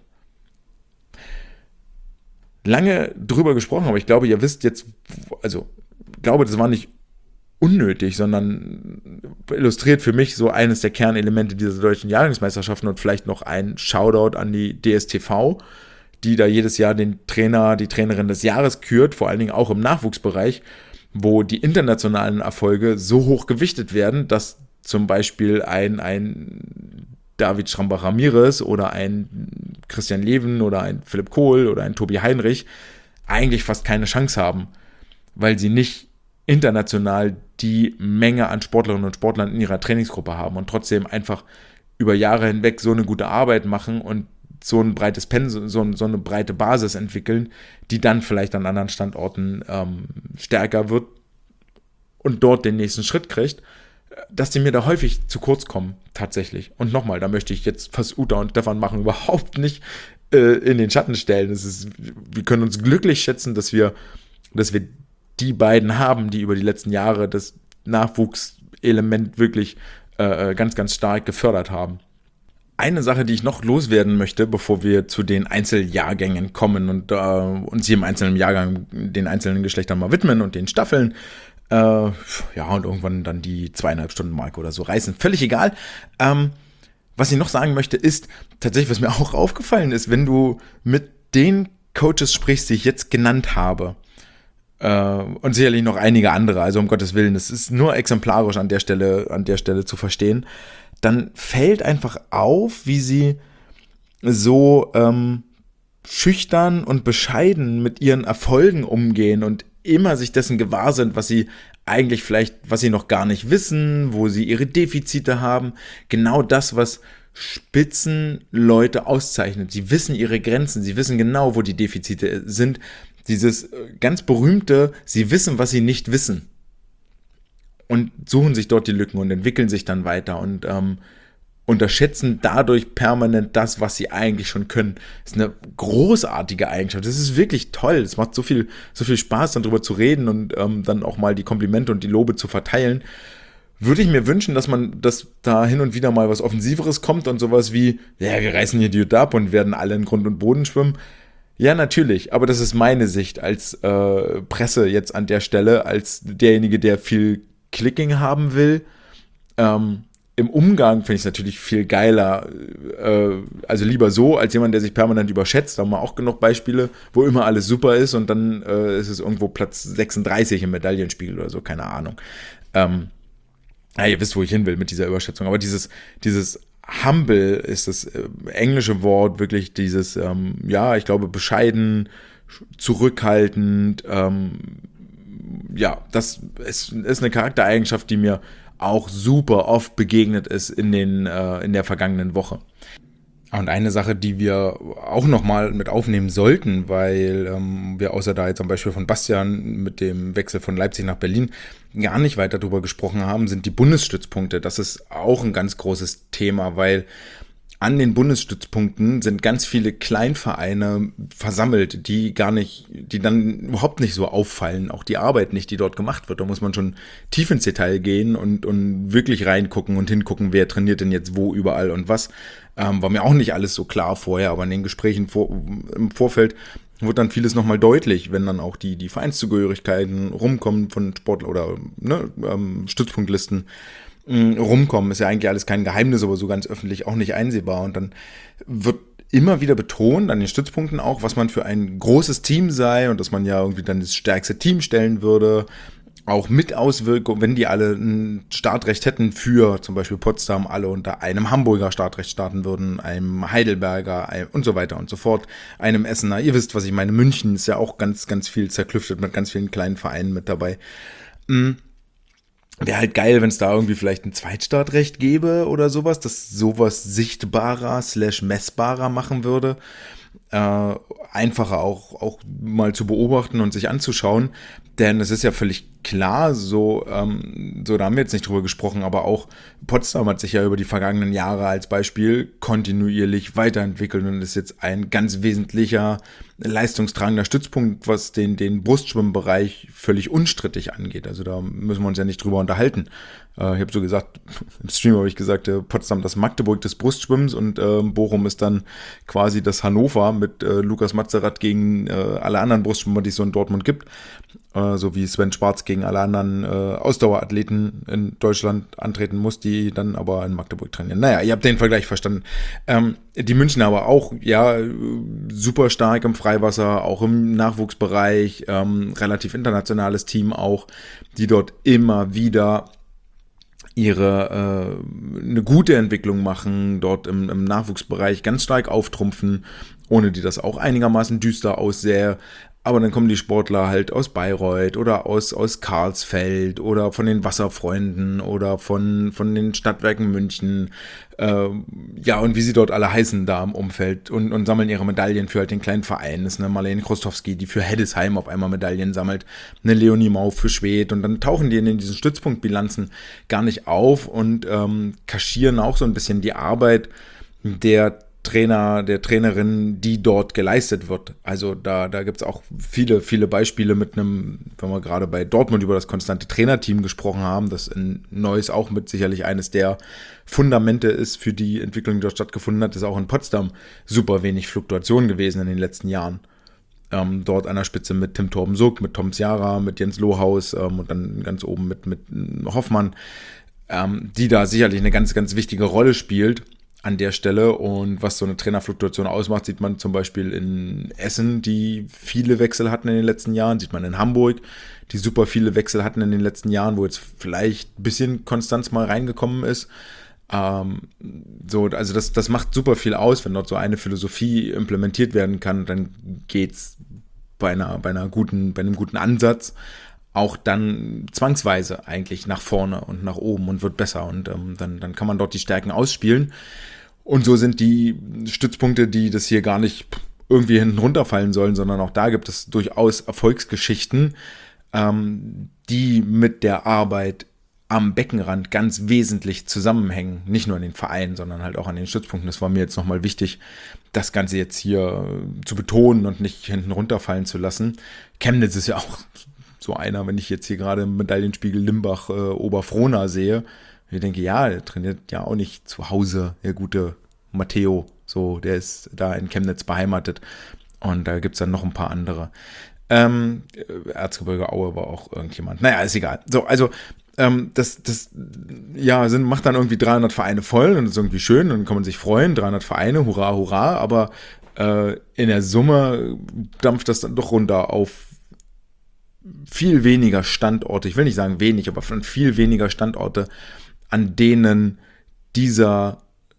Lange drüber gesprochen, aber ich glaube, ihr wisst jetzt, also ich glaube, das war nicht unnötig, sondern illustriert für mich so eines der Kernelemente dieser deutschen Jahrgangsmeisterschaften und vielleicht noch ein Shoutout an die D S T V, die da jedes Jahr den Trainer, die Trainerin des Jahres kürt, vor allen Dingen auch im Nachwuchsbereich, wo die internationalen Erfolge so hoch gewichtet werden, dass zum Beispiel ein, ein David Schrambach-Ramirez oder ein Christian Leven oder ein Philipp Kohl oder ein Tobi Heinrich eigentlich fast keine Chance haben, weil sie nicht international die Menge an Sportlerinnen und Sportlern in ihrer Trainingsgruppe haben und trotzdem einfach über Jahre hinweg so eine gute Arbeit machen und so ein breites Pensum, so, so eine breite Basis entwickeln, die dann vielleicht an anderen Standorten ähm, stärker wird und dort den nächsten Schritt kriegt, dass die mir da häufig zu kurz kommen, tatsächlich. Und nochmal, da möchte ich jetzt fast Uta und Stefan machen überhaupt nicht äh, in den Schatten stellen. Es ist, wir können uns glücklich schätzen, dass wir, dass wir die beiden haben, die über die letzten Jahre das Nachwuchselement wirklich äh, ganz, ganz stark gefördert haben. Eine Sache, die ich noch loswerden möchte, bevor wir zu den Einzeljahrgängen kommen und äh, uns jedem einzelnen Jahrgang den einzelnen Geschlechtern mal widmen und den Staffeln, äh, ja, und irgendwann dann die zweieinhalb Stunden Marke oder so reißen, völlig egal. Ähm, was ich noch sagen möchte, ist tatsächlich, was mir auch aufgefallen ist, wenn du mit den Coaches sprichst, die ich jetzt genannt habe, äh, und sicherlich noch einige andere, also um Gottes Willen, es ist nur exemplarisch an der Stelle, an der Stelle zu verstehen, dann fällt einfach auf, wie sie so ähm, schüchtern und bescheiden mit ihren Erfolgen umgehen und immer sich dessen gewahr sind, was sie eigentlich vielleicht, was sie noch gar nicht wissen, wo sie ihre Defizite haben. Genau das, was Spitzenleute auszeichnet. Sie wissen ihre Grenzen, sie wissen genau, wo die Defizite sind. Dieses ganz berühmte, sie wissen, was sie nicht wissen. Und suchen sich dort die Lücken und entwickeln sich dann weiter und ähm, unterschätzen dadurch permanent das, was sie eigentlich schon können. Das ist eine großartige Eigenschaft. Das ist wirklich toll. Es macht so viel, so viel Spaß, dann drüber zu reden und ähm, dann auch mal die Komplimente und die Lobe zu verteilen. Würde ich mir wünschen, dass man, dass da hin und wieder mal was Offensiveres kommt und sowas wie, ja, wir reißen hier die Hütte ab und werden alle in Grund und Boden schwimmen. Ja, natürlich, aber das ist meine Sicht als äh, Presse jetzt an der Stelle, als derjenige, der viel Clicking haben will. Ähm, Im Umgang finde ich es natürlich viel geiler, äh, also lieber so, als jemand, der sich permanent überschätzt. Da haben wir auch genug Beispiele, wo immer alles super ist und dann äh, ist es irgendwo Platz sechsunddreißig im Medaillenspiegel oder so, keine Ahnung. Ähm, ja, ihr wisst, wo ich hin will mit dieser Überschätzung, aber dieses, dieses humble ist das äh, englische Wort, wirklich dieses, ähm, ja, ich glaube, bescheiden, zurückhaltend, ähm, ja, das ist, ist eine Charaktereigenschaft, die mir auch super oft begegnet ist in, den, äh, in der vergangenen Woche. Und eine Sache, die wir auch nochmal mit aufnehmen sollten, weil ähm, wir außer da jetzt zum Beispiel von Bastian mit dem Wechsel von Leipzig nach Berlin gar nicht weiter darüber gesprochen haben, sind die Bundesstützpunkte. Das ist auch ein ganz großes Thema, weil an den Bundesstützpunkten sind ganz viele Kleinvereine versammelt, die gar nicht, die dann überhaupt nicht so auffallen, auch die Arbeit nicht, die dort gemacht wird. Da muss man schon tief ins Detail gehen und, und wirklich reingucken und hingucken, wer trainiert denn jetzt wo, überall und was. Ähm, war mir auch nicht alles so klar vorher, aber in den Gesprächen vor, im Vorfeld wird dann vieles nochmal deutlich, wenn dann auch die, die Vereinszugehörigkeiten rumkommen von Sport- oder ne, ähm, Stützpunktlisten rumkommen, ist ja eigentlich alles kein Geheimnis, aber so ganz öffentlich auch nicht einsehbar. Und dann wird immer wieder betont, an den Stützpunkten auch, was man für ein großes Team sei und dass man ja irgendwie dann das stärkste Team stellen würde, auch mit Auswirkungen, wenn die alle ein Startrecht hätten für zum Beispiel Potsdam, alle unter einem Hamburger Startrecht starten würden, einem Heidelberger einem und so weiter und so fort, einem Essener. Ihr wisst, was ich meine, München ist ja auch ganz, ganz viel zerklüftet mit ganz vielen kleinen Vereinen mit dabei. Wäre halt geil, wenn es da irgendwie vielleicht ein Zweitstartrecht gäbe oder sowas, das sowas sichtbarer slash messbarer machen würde. Äh, einfacher auch, auch mal zu beobachten und sich anzuschauen. Denn es ist ja völlig klar, so, ähm, so da haben wir jetzt nicht drüber gesprochen, aber auch Potsdam hat sich ja über die vergangenen Jahre als Beispiel kontinuierlich weiterentwickelt und ist jetzt ein ganz wesentlicher leistungstragender Stützpunkt, was den, den Brustschwimmbereich völlig unstrittig angeht. Also da müssen wir uns ja nicht drüber unterhalten. Äh, ich habe so gesagt, im Stream habe ich gesagt, äh, Potsdam das Magdeburg des Brustschwimmens und äh, Bochum ist dann quasi das Hannover mit äh, Lukas Mazerat gegen äh, alle anderen Brustschwimmer, die es so in Dortmund gibt. Äh, so wie Sven Schwarz gegen alle anderen äh, Ausdauerathleten in Deutschland antreten muss, die dann aber in Magdeburg trainieren. Naja, ihr habt den Vergleich verstanden. Ähm, die Münchner aber auch, ja, super stark im Freiwasser, auch im Nachwuchsbereich, ähm, relativ internationales Team auch, die dort immer wieder ihre äh, eine gute Entwicklung machen, dort im, im Nachwuchsbereich ganz stark auftrumpfen, ohne die das auch einigermaßen düster aussähe. Aber dann kommen die Sportler halt aus Bayreuth oder aus, aus Karlsfeld oder von den Wasserfreunden oder von, von den Stadtwerken München. Äh, ja, und wie sie dort alle heißen da im Umfeld und, und sammeln ihre Medaillen für halt den kleinen Verein. Das ist eine Marlene Krostowski, die für Heddesheim auf einmal Medaillen sammelt. Eine Leonie Mau für Schwedt. Und dann tauchen die in diesen Stützpunktbilanzen gar nicht auf und ähm, kaschieren auch so ein bisschen die Arbeit der Trainer, der Trainerin, die dort geleistet wird. Also da, da gibt es auch viele, viele Beispiele mit einem, wenn wir gerade bei Dortmund über das konstante Trainerteam gesprochen haben, das in Neuss auch mit sicherlich eines der Fundamente ist für die Entwicklung, die dort stattgefunden hat, ist auch in Potsdam super wenig Fluktuation gewesen in den letzten Jahren. Ähm, dort an der Spitze mit Tim Torben-Suk, mit Tom Ciara, mit Jens Lohaus ähm, und dann ganz oben mit, mit Hoffmann, ähm, die da sicherlich eine ganz, ganz wichtige Rolle spielt an der Stelle. Und was so eine Trainerfluktuation ausmacht, sieht man zum Beispiel in Essen, die viele Wechsel hatten in den letzten Jahren, sieht man in Hamburg, die super viele Wechsel hatten in den letzten Jahren, wo jetzt vielleicht ein bisschen Konstanz mal reingekommen ist. Ähm, so, also das, das macht super viel aus, wenn dort so eine Philosophie implementiert werden kann, dann geht's bei einer, bei einer guten, bei einem guten Ansatz auch dann zwangsweise eigentlich nach vorne und nach oben und wird besser und ähm, dann, dann kann man dort die Stärken ausspielen. Und so sind die Stützpunkte, die das hier gar nicht irgendwie hinten runterfallen sollen, sondern auch da gibt es durchaus Erfolgsgeschichten, ähm, die mit der Arbeit am Beckenrand ganz wesentlich zusammenhängen. Nicht nur an den Vereinen, sondern halt auch an den Stützpunkten. Das war mir jetzt nochmal wichtig, das Ganze jetzt hier zu betonen und nicht hinten runterfallen zu lassen. Chemnitz ist ja auch so einer, wenn ich jetzt hier gerade im Medaillenspiegel Limbach äh, Oberfrohna sehe, ich denke, ja, der trainiert ja auch nicht zu Hause, der gute Matteo, so, der ist da in Chemnitz beheimatet und da gibt es dann noch ein paar andere. Ähm, Erzgebirge Aue war auch irgendjemand, naja, ist egal. So, also ähm, das, das ja, sind, macht dann irgendwie dreihundert Vereine voll und das ist irgendwie schön, dann kann man sich freuen, dreihundert Vereine, hurra, hurra, aber äh, in der Summe dampft das dann doch runter auf viel weniger Standorte, ich will nicht sagen wenig, aber von viel weniger Standorte, an denen dieser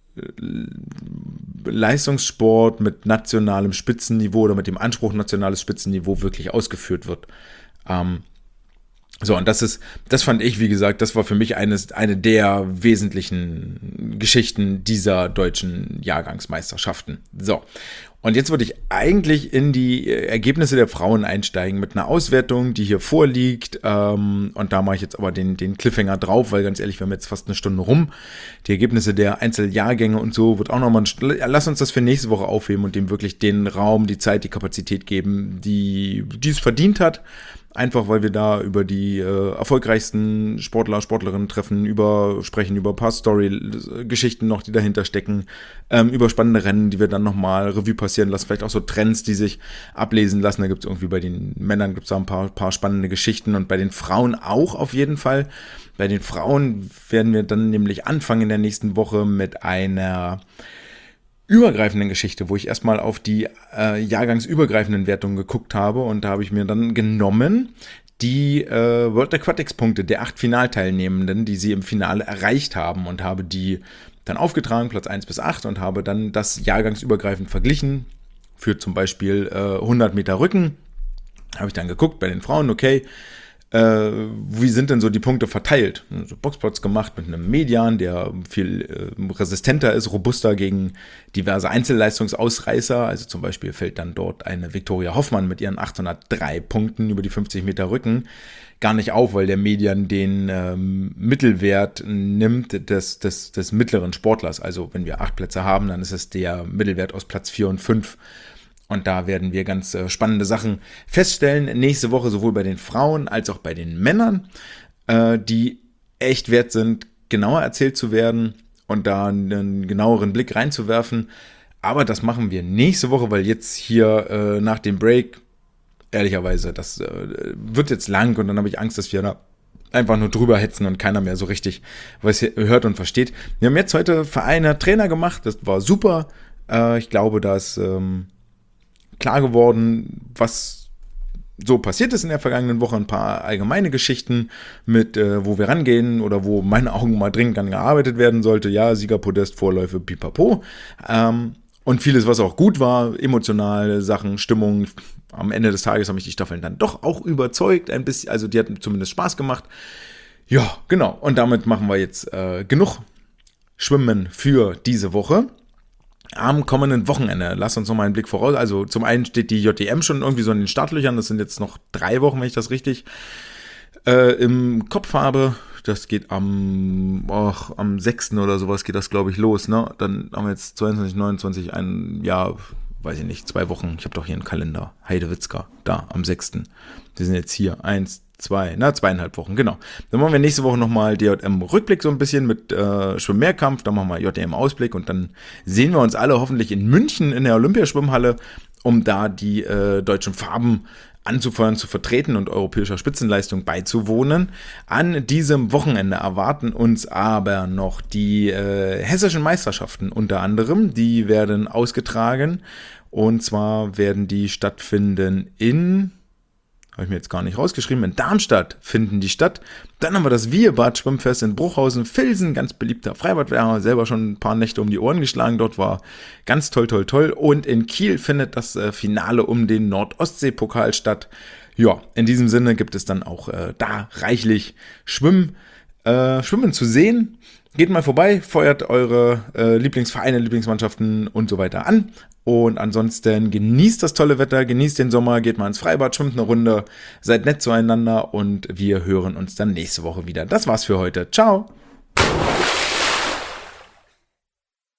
Leistungssport mit nationalem Spitzenniveau oder mit dem Anspruch nationales Spitzenniveau wirklich ausgeführt wird. Ähm, so, und das ist, das fand ich, wie gesagt, das war für mich eines, eine der wesentlichen Geschichten dieser deutschen Jahrgangsmeisterschaften. So. Und jetzt würde ich eigentlich in die Ergebnisse der Frauen einsteigen mit einer Auswertung, die hier vorliegt. Ähm, und da mache ich jetzt aber den, den Cliffhanger drauf, weil ganz ehrlich, wir haben jetzt fast eine Stunde rum. Die Ergebnisse der Einzeljahrgänge und so wird auch nochmal, lass uns das für nächste Woche aufheben und dem wirklich den Raum, die Zeit, die Kapazität geben, die, die es verdient hat. Einfach, weil wir da über die äh, erfolgreichsten Sportler, Sportlerinnen treffen, über sprechen, über ein paar Story-Geschichten noch, die dahinter stecken, ähm, über spannende Rennen, die wir dann nochmal Revue passieren lassen, vielleicht auch so Trends, die sich ablesen lassen. Da gibt es irgendwie bei den Männern gibt's da ein paar, paar spannende Geschichten und bei den Frauen auch auf jeden Fall. Bei den Frauen werden wir dann nämlich anfangen in der nächsten Woche mit einer übergreifenden Geschichte, wo ich erstmal auf die äh, jahrgangsübergreifenden Wertungen geguckt habe und da habe ich mir dann genommen die äh, World Aquatics Punkte der acht Finalteilnehmenden, die sie im Finale erreicht haben und habe die dann aufgetragen, Platz eins bis acht und habe dann das jahrgangsübergreifend verglichen für zum Beispiel äh, hundert Meter Rücken. Habe ich dann geguckt bei den Frauen, okay, Äh, wie sind denn so die Punkte verteilt? Also Boxplots gemacht mit einem Median, der viel äh, resistenter ist, robuster gegen diverse Einzelleistungsausreißer. Also zum Beispiel fällt dann dort eine Viktoria Hoffmann mit ihren achthundertdrei Punkten über die fünfzig Meter Rücken gar nicht auf, weil der Median den ähm, Mittelwert nimmt des, des, des mittleren Sportlers. Also wenn wir acht Plätze haben, dann ist es der Mittelwert aus Platz vier und fünf. Und da werden wir ganz äh, spannende Sachen feststellen. Nächste Woche sowohl bei den Frauen als auch bei den Männern, äh, die echt wert sind, genauer erzählt zu werden und da einen genaueren Blick reinzuwerfen. Aber das machen wir nächste Woche, weil jetzt hier äh, nach dem Break, ehrlicherweise, das äh, wird jetzt lang und dann habe ich Angst, dass wir da einfach nur drüber hetzen und keiner mehr so richtig was hört und versteht. Wir haben jetzt heute Vereine Trainer gemacht, das war super. Äh, ich glaube, dass ähm, klar geworden, was so passiert ist in der vergangenen Woche. Ein paar allgemeine Geschichten mit, äh, wo wir rangehen oder wo meinen Augen mal dringend an gearbeitet werden sollte. Ja, Siegerpodest, Vorläufe, pipapo. Ähm, und vieles, was auch gut war, emotionale Sachen, Stimmung. Am Ende des Tages haben mich die Staffeln dann doch auch überzeugt. Ein bisschen, also die hatten zumindest Spaß gemacht. Ja, genau. Und damit machen wir jetzt äh, genug Schwimmen für diese Woche. Am kommenden Wochenende, lass uns noch mal einen Blick voraus. Also zum einen steht die J D M schon irgendwie so in den Startlöchern. Das sind jetzt noch drei Wochen, wenn ich das richtig äh, im Kopf habe. Das geht am, och, am sechsten oder sowas geht das, glaube ich, los. Ne? Dann haben wir jetzt zweiundzwanzig, neunundzwanzig, ein Jahr, weiß ich nicht, zwei Wochen. Ich habe doch hier einen Kalender. Heidewitzka, da, am sechsten. Wir sind jetzt hier, eins, zwei, na, zweieinhalb Wochen, genau. Dann machen wir nächste Woche nochmal D J M-Rückblick so ein bisschen mit äh, Schwimmmehrkampf, dann machen wir J D M-Ausblick und dann sehen wir uns alle hoffentlich in München in der Olympiaschwimmhalle, um da die äh, deutschen Farben anzufeuern, zu vertreten und europäischer Spitzenleistung beizuwohnen. An diesem Wochenende erwarten uns aber noch die äh, hessischen Meisterschaften unter anderem. Die werden ausgetragen und zwar werden die stattfinden in... Habe ich mir jetzt gar nicht rausgeschrieben. In Darmstadt finden die statt. Dann haben wir das Wierbad Schwimmfest in Bruchhausen-Filsen. Ganz beliebter Freibadwärmer. Selber schon ein paar Nächte um die Ohren geschlagen. Dort war ganz toll, toll, toll. Und in Kiel findet das äh, Finale um den Nord-Ostsee-Pokal statt. Ja, in diesem Sinne gibt es dann auch äh, da reichlich Schwimm, äh, Schwimmen zu sehen. Geht mal vorbei, feuert eure äh, Lieblingsvereine, Lieblingsmannschaften und so weiter an. Und ansonsten genießt das tolle Wetter, genießt den Sommer, geht mal ins Freibad, schwimmt eine Runde, seid nett zueinander und wir hören uns dann nächste Woche wieder. Das war's für heute. Ciao!